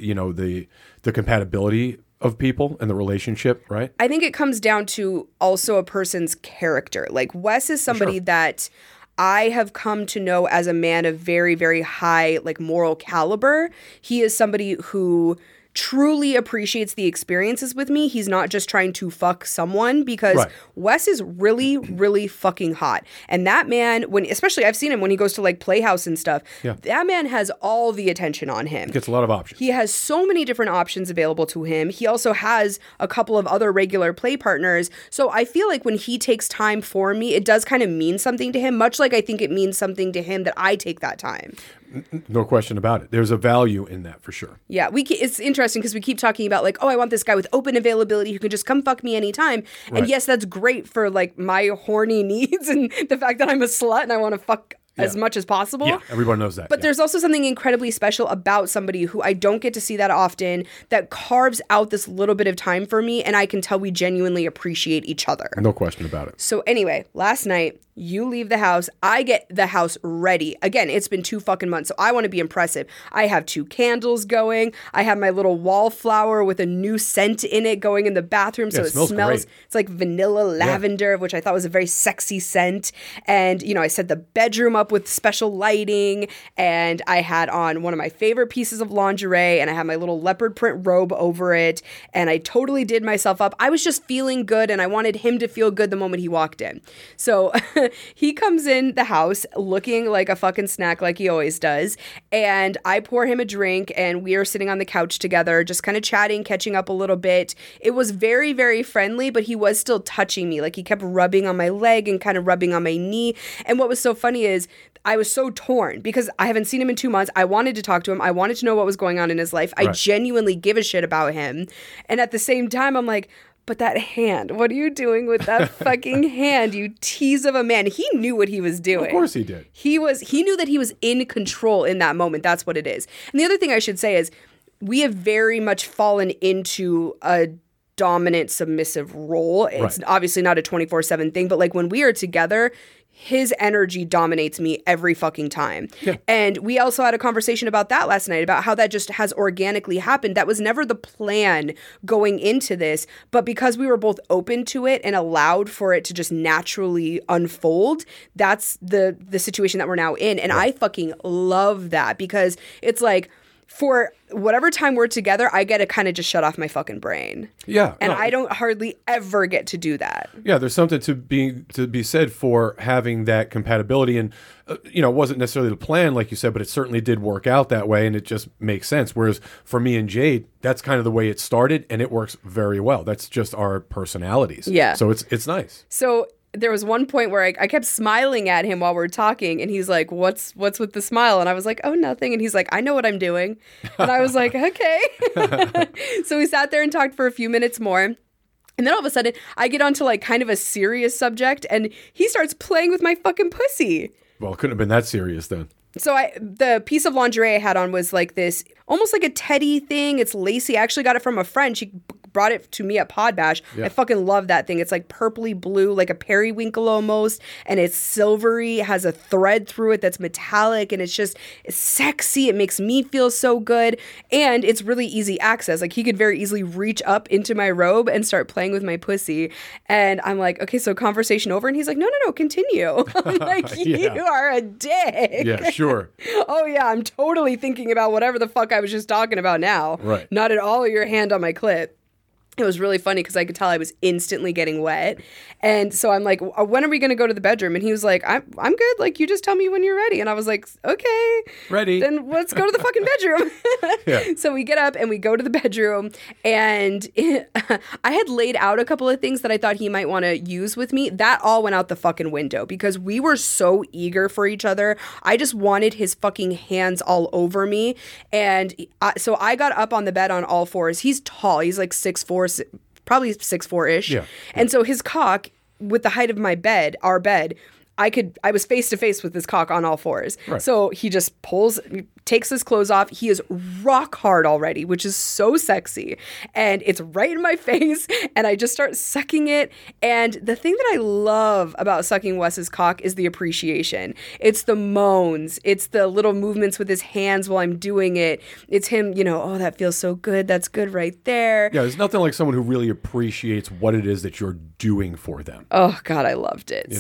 the compatibility of people and the relationship, right? I think it comes down to also a person's character. Like Wes is somebody that I have come to know as a man of very, very high, moral caliber. He is somebody who truly appreciates the experiences with me. He's not just trying to fuck someone, because Wes is really, really fucking hot. And that man, especially I've seen him when he goes to Playhouse and stuff, that man has all the attention on him. Gets a lot of options. He has so many different options available to him. He also has a couple of other regular play partners. So I feel like when he takes time for me, it does kind of mean something to him, much like I think it means something to him that I take that time. No question about it. There's a value in that for sure. Yeah, it's interesting because we keep talking about I want this guy with open availability who can just come fuck me anytime. Right. And yes, that's great for my horny needs and the fact that I'm a slut and I want to fuck as much as possible. Yeah, everyone knows that. But there's also something incredibly special about somebody who I don't get to see that often that carves out this little bit of time for me, and I can tell we genuinely appreciate each other. No question about it. So anyway, last night, you leave the house. I get the house ready. Again, it's been 2 fucking months, so I want to be impressive. I have 2 candles going. I have my little wallflower with a new scent in it going in the bathroom, so it smells great. It's like vanilla lavender, which I thought was a very sexy scent. And, I set the bedroom up up with special lighting, and I had on one of my favorite pieces of lingerie, and I had my little leopard print robe over it, and I totally did myself up. I was just feeling good, and I wanted him to feel good the moment he walked in. So he comes in the house looking like a fucking snack like he always does, and I pour him a drink, and we are sitting on the couch together, just kind of chatting, catching up a little bit. It was very, very friendly, but he was still touching me. Like, he kept rubbing on my leg and kind of rubbing on my knee. And what was so funny is I was so torn because I haven't seen him in 2 months. I wanted to talk to him. I wanted to know what was going on in his life. Right. I genuinely give a shit about him. And at the same time, I'm like, but that hand, what are you doing with that fucking hand, you tease of a man? He knew what he was doing. Of course he did. He knew that he was in control in that moment. That's what it is. And the other thing I should say is we have very much fallen into a dominant submissive role. It's obviously not a 24/7 thing, but like when we are together, his energy dominates me every fucking time. Yeah. And we also had a conversation about that last night, about how that just has organically happened. That was never the plan going into this, but because we were both open to it and allowed for it to just naturally unfold, that's the situation that we're now in. And I fucking love that because it's like, for whatever time we're together, I get to kind of just shut off my fucking brain. Yeah. And I don't hardly ever get to do that. Yeah, there's something to be said for having that compatibility. And, it wasn't necessarily the plan, like you said, but it certainly did work out that way. And it just makes sense. Whereas for me and Jade, that's kind of the way it started. And it works very well. That's just our personalities. Yeah. So it's nice. So there was one point where I kept smiling at him while we're talking, and he's like, what's with the smile? And I was like, oh, nothing. And he's like, I know what I'm doing. And I was like, okay. So we sat there and talked for a few minutes more. And then all of a sudden, I get onto like kind of a serious subject, and he starts playing with my fucking pussy. Well, it couldn't have been that serious then. So the piece of lingerie I had on was like this, almost like a teddy thing. It's lacy. I actually got it from a friend. She brought it to me at Pod Bash. Yeah. I fucking love that thing. It's like purpley blue, like a periwinkle almost, and it's silvery. It has a thread through it that's metallic, and it's sexy. It makes me feel so good, and it's really easy access. Like, he could very easily reach up into my robe and start playing with my pussy, and I'm like, okay, so conversation over, and he's like, no, continue. I'm like, you are a dick. Yeah, sure. Oh yeah, I'm totally thinking about whatever the fuck I was just talking about now. Right. Not at all your hand on my clit. It was really funny because I could tell I was instantly getting wet. And so I'm like, when are we going to go to the bedroom? And he was like, I'm good. Like, you just tell me when you're ready. And I was like, okay. Ready. Then let's go to the fucking bedroom. Yeah. So we get up and we go to the bedroom. And I had laid out a couple of things that I thought he might want to use with me. That all went out the fucking window because we were so eager for each other. I just wanted his fucking hands all over me. And so I got up on the bed on all fours. He's tall. He's like 6'4", probably 6'4"-ish. Yeah. And so his cock, with the height of my bed, our bed, I was face to face with this cock on all fours. Right. So he just takes his clothes off. He is rock hard already, which is so sexy. And it's right in my face. And I just start sucking it. And the thing that I love about sucking Wes's cock is the appreciation. It's the moans. It's the little movements with his hands while I'm doing it. It's him, oh, that feels so good. That's good right there. Yeah, there's nothing like someone who really appreciates what it is that you're doing for them. Oh, God, I loved it.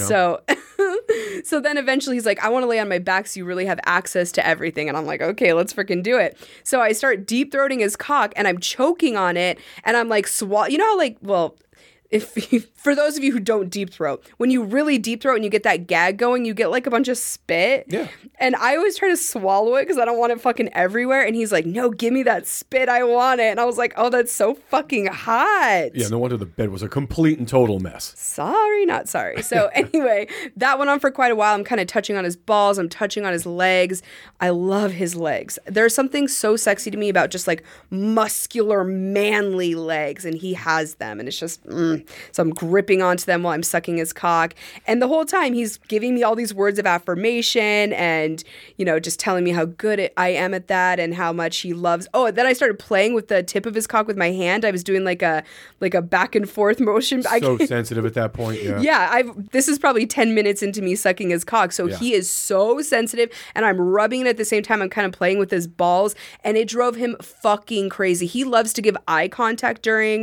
So then eventually he's like, I want to lay on my back so you really have access to everything. And I'm like, okay, let's freaking do it. So I start deep throating his cock and I'm choking on it. And I'm like, you know how for those of you who don't deep throat, when you really deep throat and you get that gag going, you get like a bunch of spit. Yeah. And I always try to swallow it because I don't want it fucking everywhere. And he's like, no, give me that spit. I want it. And I was like, oh, that's so fucking hot. Yeah, no wonder the bed was a complete and total mess. Sorry, not sorry. So anyway, that went on for quite a while. I'm kind of touching on his balls. I'm touching on his legs. I love his legs. There's something so sexy to me about just like muscular, manly legs. And he has them. And it's just, So I'm gripping onto them while I'm sucking his cock. And the whole time he's giving me all these words of affirmation and, just telling me how good I am at that and how much he loves. Oh, then I started playing with the tip of his cock with my hand. I was doing like a back and forth motion. So sensitive at that point. Yeah. Yeah. This is probably 10 minutes into me sucking his cock. So he is so sensitive and I'm rubbing it at the same time. I'm kind of playing with his balls and it drove him fucking crazy. He loves to give eye contact during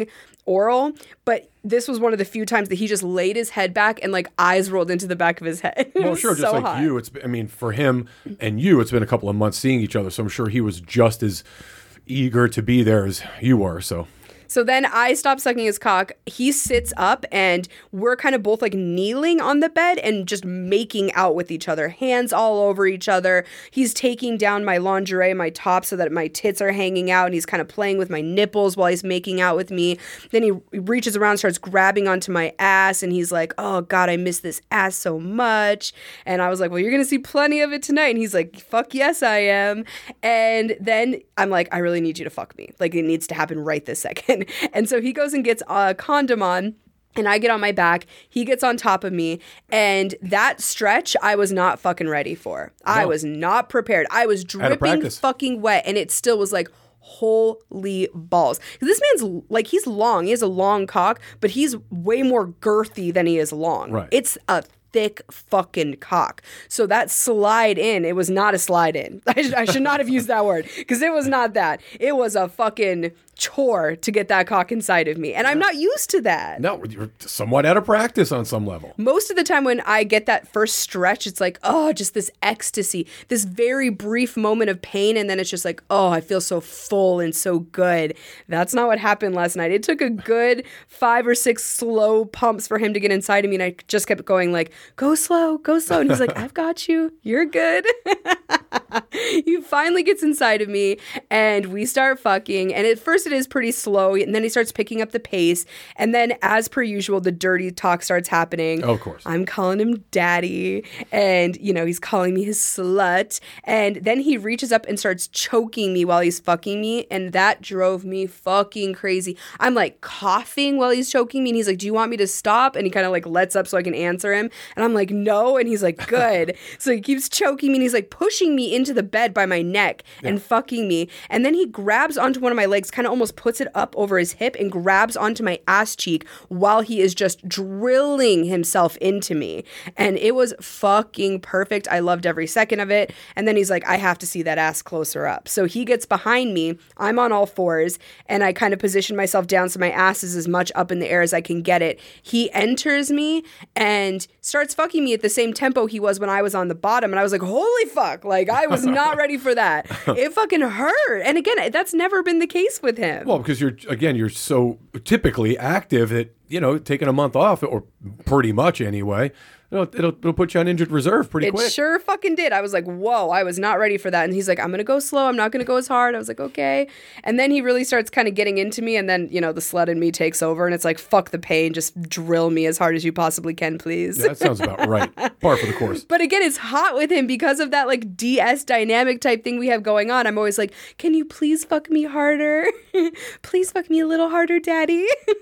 oral, but this was one of the few times that he just laid his head back and like eyes rolled into the back of his head. Well, sure, just like hot. you. For him and you, it's been a couple of months seeing each other, so I'm sure he was just as eager to be there as you were. So then I stop sucking his cock. He sits up and we're kind of both like kneeling on the bed and just making out with each other, hands all over each other. He's taking down my lingerie, my top, so that my tits are hanging out, and he's kind of playing with my nipples while he's making out with me. Then he reaches around, starts grabbing onto my ass, and he's like, oh God, I miss this ass so much. And I was like, well, you're going to see plenty of it tonight. And he's like, fuck yes, I am. And then I'm like, I really need you to fuck me. Like, it needs to happen right this second. And so he goes and gets a condom on, and I get on my back. He gets on top of me. And that stretch, I was not fucking ready for. No. I was not prepared. I was dripping fucking wet. And it still was like, holy balls. This man's like, he's long. He has a long cock, but he's way more girthy than he is long. Right. It's a thick fucking cock. So that slide in, it was not a slide in. I should not have used that word, because it was not that. It was a fucking chore to get that cock inside of me. And I'm not used to that. No, you're somewhat out of practice on some level. Most of the time when I get that first stretch, it's like, oh, just this ecstasy, this very brief moment of pain. And then it's just like, oh, I feel so full and so good. That's not what happened last night. It took a good 5 or 6 slow pumps for him to get inside of me. And I just kept going like, go slow, go slow. And he's like, I've got you. You're good. He finally gets inside of me and we start fucking. And at first it is pretty slow. And then he starts picking up the pace. And then as per usual, the dirty talk starts happening. Of course. I'm calling him daddy. And, you know, he's calling me his slut. And then he reaches up and starts choking me while he's fucking me. And that drove me fucking crazy. I'm like coughing while he's choking me. And he's like, do you want me to stop? And he kind of like lets up so I can answer him. And I'm like, no. And he's like, good. So he keeps choking me and he's like pushing me into the bed by my neck and fucking me. And then he grabs onto one of my legs, kind of almost puts it up over his hip and grabs onto my ass cheek while he is just drilling himself into me. And it was fucking perfect. I loved every second of it. And then he's like, I have to see that ass closer up. So he gets behind me. I'm on all fours and I kind of position myself down so my ass is as much up in the air as I can get it. He enters me and starts fucking me at the same tempo he was when I was on the bottom. And I was like, holy fuck. Like, I was not ready for that. It fucking hurt. And again, that's never been the case with him. Well, because you're so typically active that, you know, taking a month off, or pretty much anyway, it'll put you on injured reserve pretty quick. It sure fucking did. I was like, whoa, I was not ready for that. And he's like, I'm going to go slow. I'm not going to go as hard. I was like, okay. And then he really starts kind of getting into me. And then, you know, the slut in me takes over and it's like, fuck the pain. Just drill me as hard as you possibly can, please. Yeah, that sounds about right. Par for the course. But again, it's hot with him because of that like DS dynamic type thing we have going on. I'm always like, can you please fuck me harder? Please fuck me a little harder, daddy.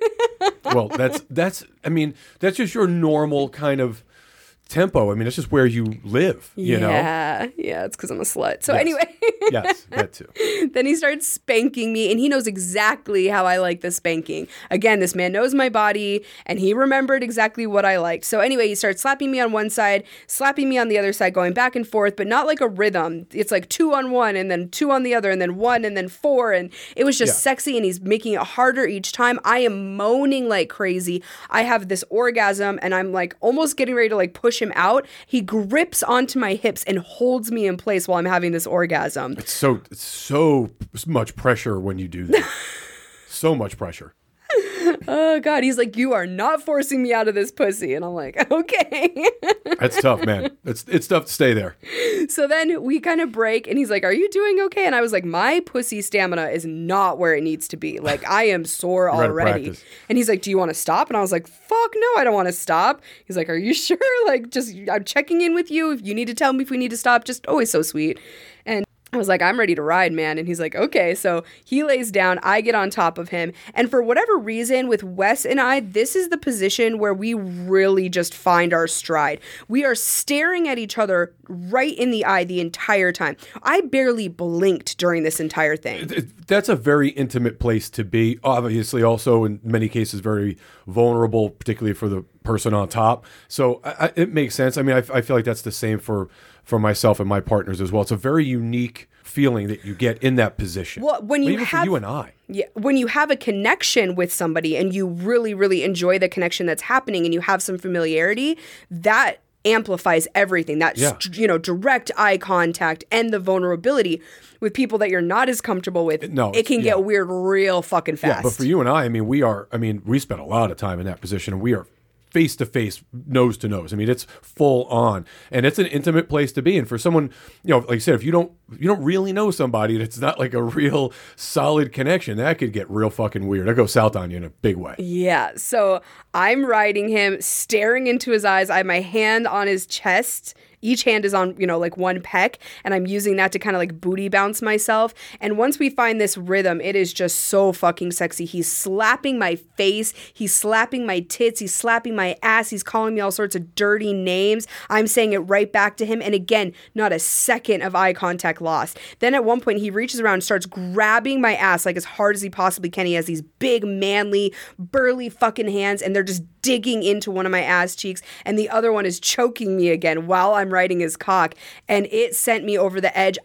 Well, that's just your normal kind of tempo. I mean, it's just where you live, you know? Yeah, it's because I'm a slut. So yes. Anyway. Yes, that too. Then he starts spanking me, and he knows exactly how I like the spanking. Again, this man knows my body, and he remembered exactly what I liked. So anyway, he starts slapping me on one side, slapping me on the other side, going back and forth, but not like a rhythm. It's like 2 on one, and then 2 on the other, and then 1, and then 4, and it was just sexy, and he's making it harder each time. I am moaning like crazy. I have this orgasm, and I'm like almost getting ready to like push him out. He grips onto my hips and holds me in place while I'm having this orgasm. It's so much pressure when you do that. So much pressure. Oh God, he's like, you are not forcing me out of this pussy. And I'm like, okay. That's tough, man. It's tough to stay there. So then we kind of break and he's like, are you doing okay? And I was like, my pussy stamina is not where it needs to be. Like, I am sore already. And he's like, do you want to stop? And I was like, fuck no, I don't want to stop. He's like, are you sure? Like, just, I'm checking in with you. If you need to tell me if we need to stop, just always so sweet. And I was like, I'm ready to ride, man. And he's like, okay. So he lays down, I get on top of him. And for whatever reason, with Wes and I, this is the position where we really just find our stride. We are staring at each other right in the eye the entire time. I barely blinked during this entire thing. That's a very intimate place to be. Obviously, also in many cases, very vulnerable, particularly for the person on top. So it makes sense. I mean, I feel like that's the same for myself and my partners as well. It's a very unique feeling that you get in that position. Well, when you even have, for you and I. Yeah, when you have a connection with somebody and you really, really enjoy the connection that's happening and you have some familiarity, that amplifies everything. That, direct eye contact and the vulnerability with people that you're not as comfortable with. It can get weird real fucking fast. Yeah, but for you and I mean, we spent a lot of time in that position, and we are face to face, nose to nose. I mean, it's full on, and it's an intimate place to be. And for someone, like I said, if you don't really know somebody, and it's not like a real solid connection, that could get real fucking weird. I go south on you in a big way. Yeah. So I'm riding him, staring into his eyes. I have my hand on his chest. Each hand is on, like one pec, and I'm using that to kind of like booty bounce myself. And once we find this rhythm, it is just so fucking sexy. He's slapping my face. He's slapping my tits. He's slapping my ass. He's calling me all sorts of dirty names. I'm saying it right back to him. And again, not a second of eye contact lost. Then at one point, he reaches around and starts grabbing my ass like as hard as he possibly can. He has these big, manly, burly fucking hands, and they're just digging into one of my ass cheeks, and the other one is choking me again while I'm riding his cock, and it sent me over the edge.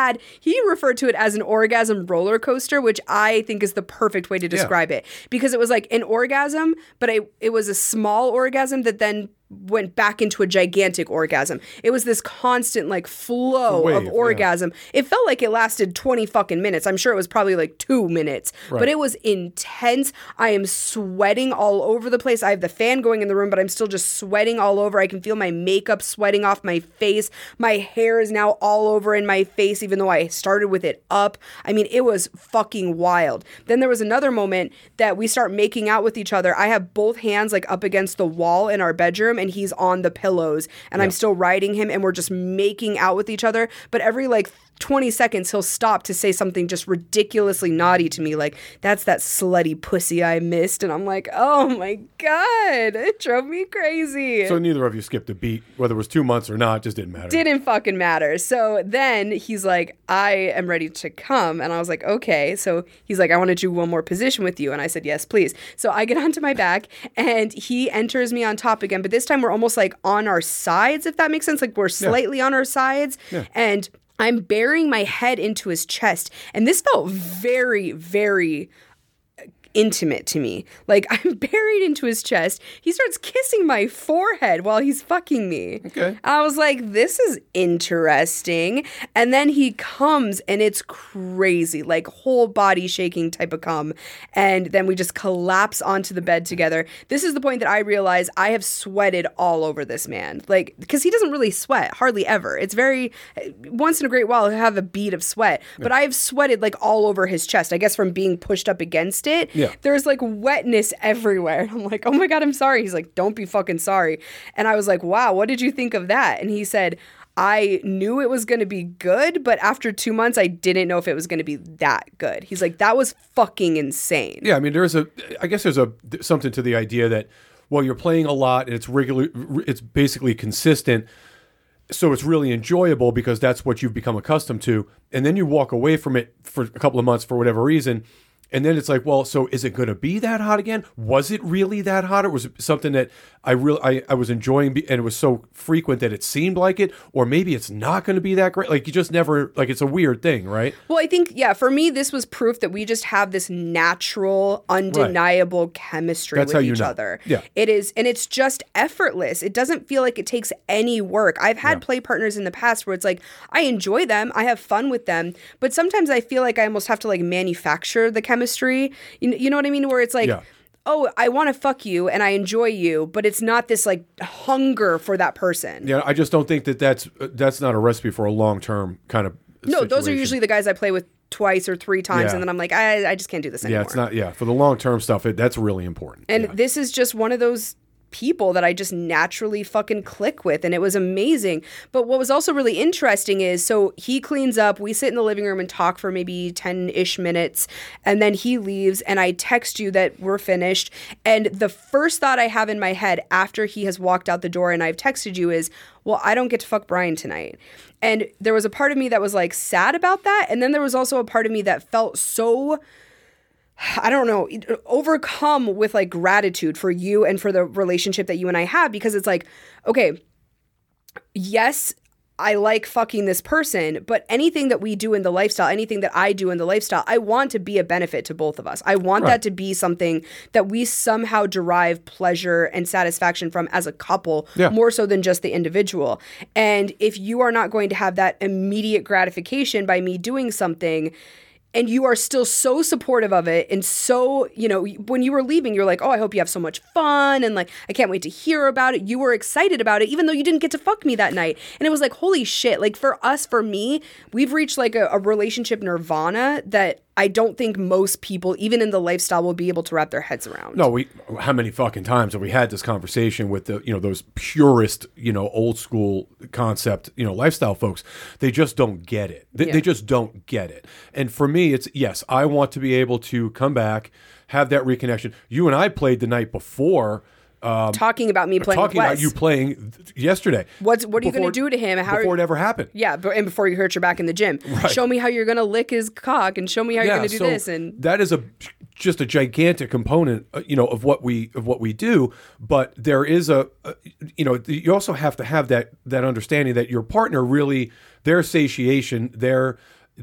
He referred to it as an orgasm roller coaster, which I think is the perfect way to describe it, because it was like an orgasm, but it was a small orgasm that then went back into a gigantic orgasm. It was this constant like flow of orgasm. Yeah. It felt like it lasted 20 fucking minutes. I'm sure it was probably like 2 minutes, but it was intense. I am sweating all over the place. I have the fan going in the room, but I'm still just sweating all over. I can feel my makeup sweating off my face. My hair is now all over in my face, even though I started with it up. I mean, it was fucking wild. Then there was another moment that we start making out with each other. I have both hands like up against the wall in our bedroom, and he's on the pillows, and I'm still riding him, and we're just making out with each other. But every like 20 seconds, he'll stop to say something just ridiculously naughty to me, like, that's that slutty pussy I missed. And I'm like, oh my God, it drove me crazy. So neither of you skipped a beat, whether it was 2 months or not, just didn't matter. Didn't fucking matter. So then he's like, I am ready to come. And I was like, okay. So he's like, I want to do one more position with you. And I said, yes, please. So I get onto my back, and he enters me on top again. But this time we're almost like on our sides, if that makes sense. Like we're slightly on our sides. Yeah. And I'm burying my head into his chest, and this felt very, very intimate to me. Like, I'm buried into his chest. He starts kissing my forehead while he's fucking me. Okay. I was like, this is interesting. And then he comes, and it's crazy, like whole body shaking type of cum. And then we just collapse onto the bed together. This is the point that I realize I have sweated all over this man. Like, because he doesn't really sweat, hardly ever. It's very, once in a great while, he'll have a bead of sweat. But I have sweated like all over his chest, I guess from being pushed up against it. Yeah. There's like wetness everywhere. I'm like, oh my God, I'm sorry. He's like, don't be fucking sorry. And I was like, wow, what did you think of that? And he said, I knew it was going to be good, but after 2 months, I didn't know if it was going to be that good. He's like, that was fucking insane. Yeah, I mean, I guess there's something to the idea that, well, you're playing a lot and it's basically consistent. So it's really enjoyable because that's what you've become accustomed to. And then you walk away from it for a couple of months for whatever reason. And then it's like, well, so is it going to be that hot again? Was it really that hot? Or was it something that I was enjoying and it was so frequent that it seemed like it? Or maybe it's not going to be that great. Like you just never, like it's a weird thing, right? Well, I think, yeah, for me, this was proof that we just have this natural, undeniable chemistry with each other. Yeah. It is, and it's just effortless. It doesn't feel like it takes any work. I've had play partners in the past where it's like, I enjoy them, I have fun with them, but sometimes I feel like I almost have to like manufacture the chemistry. You know what I mean? Where it's like, oh, I want to fuck you and I enjoy you, but it's not this like hunger for that person. Yeah, I just don't think that's not a recipe for a long-term kind of situation. Those are usually the guys I play with twice or 3 times, and then I'm like, I just can't do this anymore. Yeah, it's not. Yeah, for the long-term stuff, that's really important. And this is just one of those people that I just naturally fucking click with, and it was amazing. But what was also really interesting is, so he cleans up, we sit in the living room and talk for maybe 10-ish minutes, and then he leaves, and I text you that we're finished, and the first thought I have in my head after he has walked out the door and I've texted you is, well, I don't get to fuck Brian tonight. And there was a part of me that was like sad about that, and then there was also a part of me that felt so I don't know, overcome with like gratitude for you and for the relationship that you and I have, because it's like, okay, yes, I like fucking this person, but anything that we do in the lifestyle, anything that I do in the lifestyle, I want to be a benefit to both of us. I want that to be something that we somehow derive pleasure and satisfaction from as a couple, more so than just the individual. And if you are not going to have that immediate gratification by me doing something, and you are still so supportive of it, and so, you know, when you were leaving, you're like, oh, I hope you have so much fun, and like, I can't wait to hear about it. You were excited about it, even though you didn't get to fuck me that night. And it was like, holy shit. Like, for me, we've reached like a relationship nirvana that I don't think most people, even in the lifestyle, will be able to wrap their heads around. No, how many fucking times have we had this conversation with the, you know, those purist, you know, old school concept, you know, lifestyle folks? They just don't get it. They just don't get it. And for me, it's, yes, I want to be able to come back, have that reconnection. You and I played the night before. Talking about me playing with Wes. About you playing yesterday. What are you going to do to him? Before it ever happened. Yeah, and before you hurt your back in the gym. Right. Show me how you're going to lick his cock, and show me how you're going to do this. And that is just a gigantic component, you know, of what we do. But there is you know, you also have to have that understanding that your partner really, their satiation, their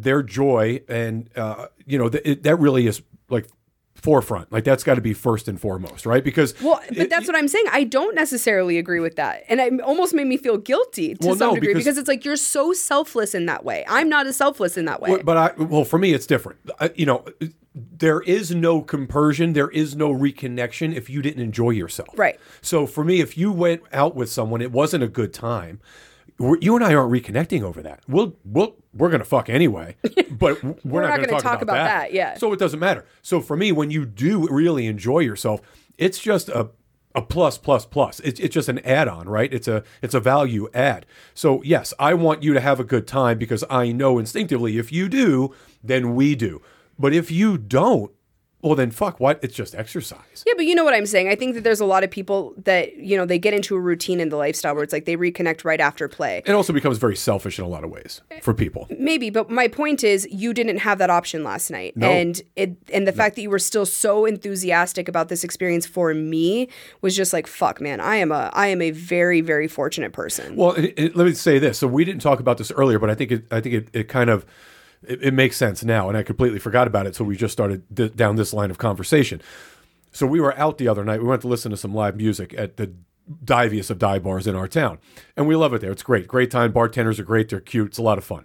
joy, and you know, that really is like forefront. Like, that's got to be first and foremost, right? Because but that's what I'm saying. I don't necessarily agree with that, and it almost made me feel guilty to some degree, because it's like, you're so selfless in that way. I'm not as selfless in that way. But for me, it's different. You know, there is no compersion, there is no reconnection if you didn't enjoy yourself. Right. So for me, if you went out with someone, it wasn't a good time, you and I aren't reconnecting over that. We're going to fuck anyway, but we're not going to talk about that. Yeah. So it doesn't matter. So for me, when you do really enjoy yourself, it's just a plus. It's just an add-on, right? It's a value add. So yes, I want you to have a good time, because I know instinctively if you do, then we do. But if you don't, well, then fuck what? It's just exercise. Yeah, but you know what I'm saying? I think that there's a lot of people that, you know, they get into a routine in the lifestyle where it's like they reconnect right after play. It also becomes very selfish in a lot of ways for people. Maybe, but my point is, you didn't have that option last night. No. And the fact that you were still so enthusiastic about this experience for me was just like, fuck, man, I am a very, very fortunate person. Well, let me say this. So we didn't talk about this earlier, but I think it kind of, it makes sense now, and I completely forgot about it, so we just started down this line of conversation. So we were out the other night. We went to listen to some live music at the diviest of dive bars in our town, and we love it there. It's great. Great time. Bartenders are great. They're cute. It's a lot of fun.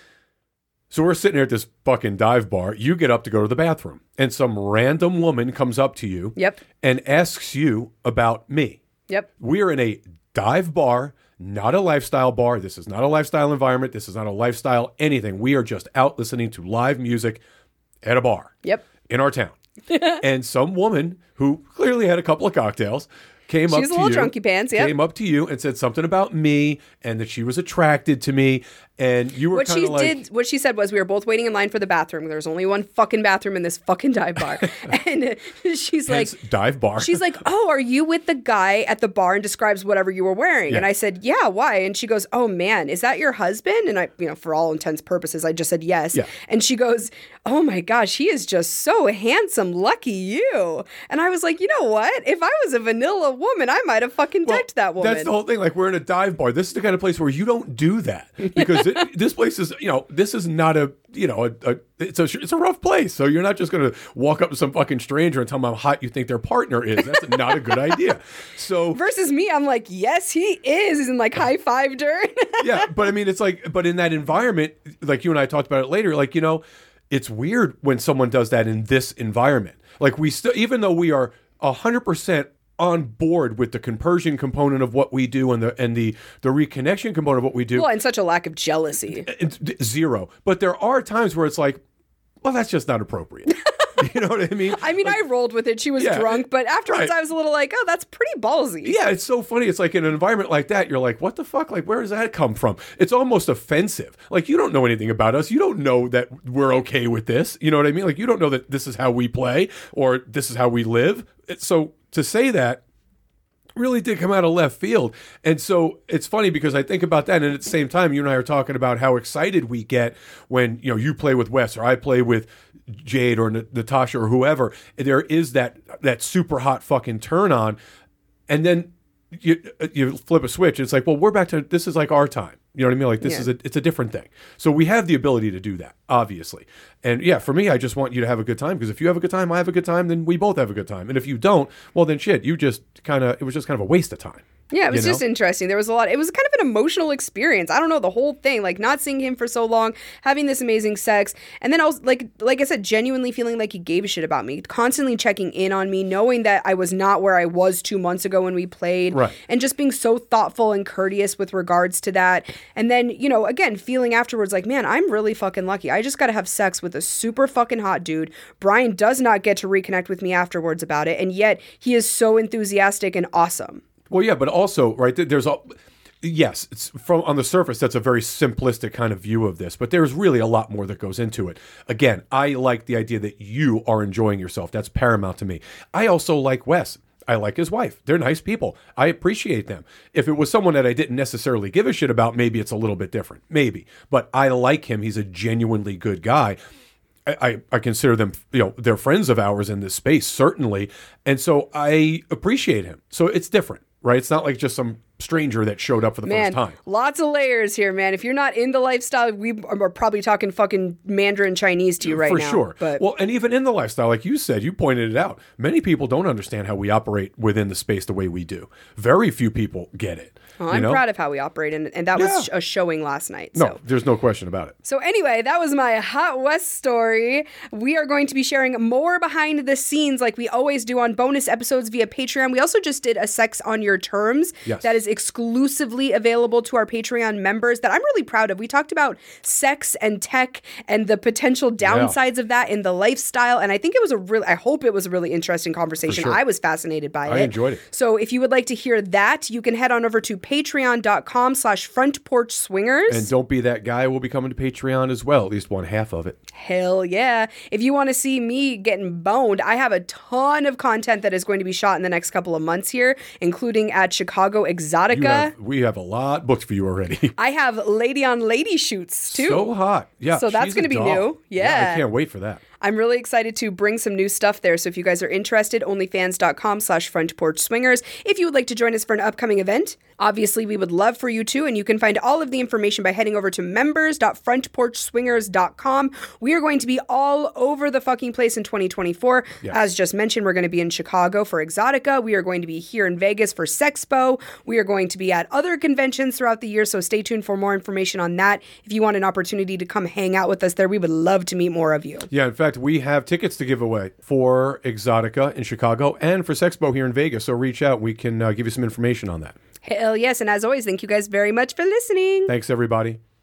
So we're sitting there at this fucking dive bar. You get up to go to the bathroom, and some random woman comes up to you and asks you about me. Yep. We are in a dive bar, not a lifestyle bar. This is not a lifestyle environment. This is not a lifestyle anything. We are just out listening to live music at a bar in our town. And some woman who clearly had a couple of cocktails came up to you. She's a little drunky pants, Came up to you and said something about me and that she was attracted to me. And you were kind of like... What she said was, we were both waiting in line for the bathroom. There's only one fucking bathroom in this fucking dive bar. And she's like... dive bar. She's like, oh, are you with the guy at the bar? And describes whatever you were wearing. Yeah. And I said, yeah, why? And she goes, oh man, is that your husband? And I, you know, for all intents purposes, I just said yes. Yeah. And she goes, oh my gosh, he is just so handsome. Lucky you. And I was like, you know what? If I was a vanilla woman, I might have fucking decked that woman. That's the whole thing. Like, we're in a dive bar. This is the kind of place where you don't do that, because this place is, you know, this is not a, you know, it's a rough place. So you're not just going to walk up to some fucking stranger and tell them how hot you think their partner is. That's not a good idea. So versus me, I'm like, yes, he is, and like high fived her. Yeah, but I mean, it's like, but in that environment, like you and I talked about it later, like, you know, it's weird when someone does that in this environment. Like, we still, even though we are 100% on board with the compersion component of what we do and the reconnection component of what we do. Well, and such a lack of jealousy. Zero. But there are times where it's like, well, that's just not appropriate. You know what I mean? I mean, like, I rolled with it. She was drunk, but afterwards I was a little like, oh, that's pretty ballsy. Yeah, it's so funny. It's like in an environment like that, you're like, what the fuck? Like, where does that come from? It's almost offensive. Like, you don't know anything about us. You don't know that we're okay with this. You know what I mean? Like, you don't know that this is how we play or this is how we live. So to say that really did come out of left field. And so it's funny because I think about that, and at the same time, you and I are talking about how excited we get when, you know, you play with Wes or I play with Jade or Natasha or whoever. There is that super hot fucking turn on, and then you flip a switch. And it's like, well, we're back to, this is like our time. You know what I mean? Like this is it's a different thing. So we have the ability to do that, obviously. And yeah, for me, I just want you to have a good time, because if you have a good time, I have a good time, then we both have a good time. And if you don't, well then shit, it was just kind of a waste of time. Yeah, it was just interesting. There was a lot. It was kind of an emotional experience. I don't know, the whole thing, like not seeing him for so long, having this amazing sex, and then I was like I said, genuinely feeling like he gave a shit about me, constantly checking in on me, knowing that I was not where I was 2 months ago when we played, right, and just being so thoughtful and courteous with regards to that. And then, you know, again, feeling afterwards like, man, I'm really fucking lucky. I just got to have sex with a super fucking hot dude. Brian does not get to reconnect with me afterwards about it, and yet he is so enthusiastic and awesome. Well, yeah, but also, right, yes, it's from on the surface, that's a very simplistic kind of view of this, but there's really a lot more that goes into it. Again, I like the idea that you are enjoying yourself. That's paramount to me. I also like Wes. I like his wife. They're nice people. I appreciate them. If it was someone that I didn't necessarily give a shit about, maybe it's a little bit different. Maybe. But I like him. He's a genuinely good guy. I consider them, you know, they're friends of ours in this space, certainly. And so I appreciate him. So it's different, right? It's not like just some stranger that showed up for the first time. Lots of layers here, man. If you're not in the lifestyle, we are probably talking fucking Mandarin Chinese to you right now. For sure. But well, and even in the lifestyle, like you said, you pointed it out. Many people don't understand how we operate within the space the way we do. Very few people get it. Well, I'm proud of how we operate, and that was a showing last night. So. No, there's no question about it. So anyway, that was my Hot West story. We are going to be sharing more behind the scenes like we always do on bonus episodes via Patreon. We also just did a Sex on Your Terms that is exclusively available to our Patreon members that I'm really proud of. We talked about sex and tech and the potential downsides of that in the lifestyle, and I think it was I hope it was a really interesting conversation. For sure. I was fascinated by it. I enjoyed it. So if you would like to hear that, you can head on over to patreon.com/frontporchswingers. And don't be that guy. We'll be coming to Patreon as well, at least one half of it. Hell yeah. If you want to see me getting boned, I have a ton of content that is going to be shot in the next couple of months here, including at Chicago Exotica. We have a lot booked for you already. I have lady on lady shoots too. So hot. Yeah. So that's going to be new. Yeah. I can't wait for that. I'm really excited to bring some new stuff there. So if you guys are interested, onlyfans.com/frontporchswingers. If you would like to join us for an upcoming event, obviously we would love for you to. And you can find all of the information by heading over to members.frontporchswingers.com. We are going to be all over the fucking place in 2024. Yes. As just mentioned, we're going to be in Chicago for Exotica. We are going to be here in Vegas for Sexpo. We are going to be at other conventions throughout the year. So stay tuned for more information on that. If you want an opportunity to come hang out with us there, we would love to meet more of you. Yeah, in fact, we have tickets to give away for Exotica in Chicago and for Sexpo here in Vegas. So reach out. We can give you some information on that. Hell yes. And as always, thank you guys very much for listening. Thanks, everybody.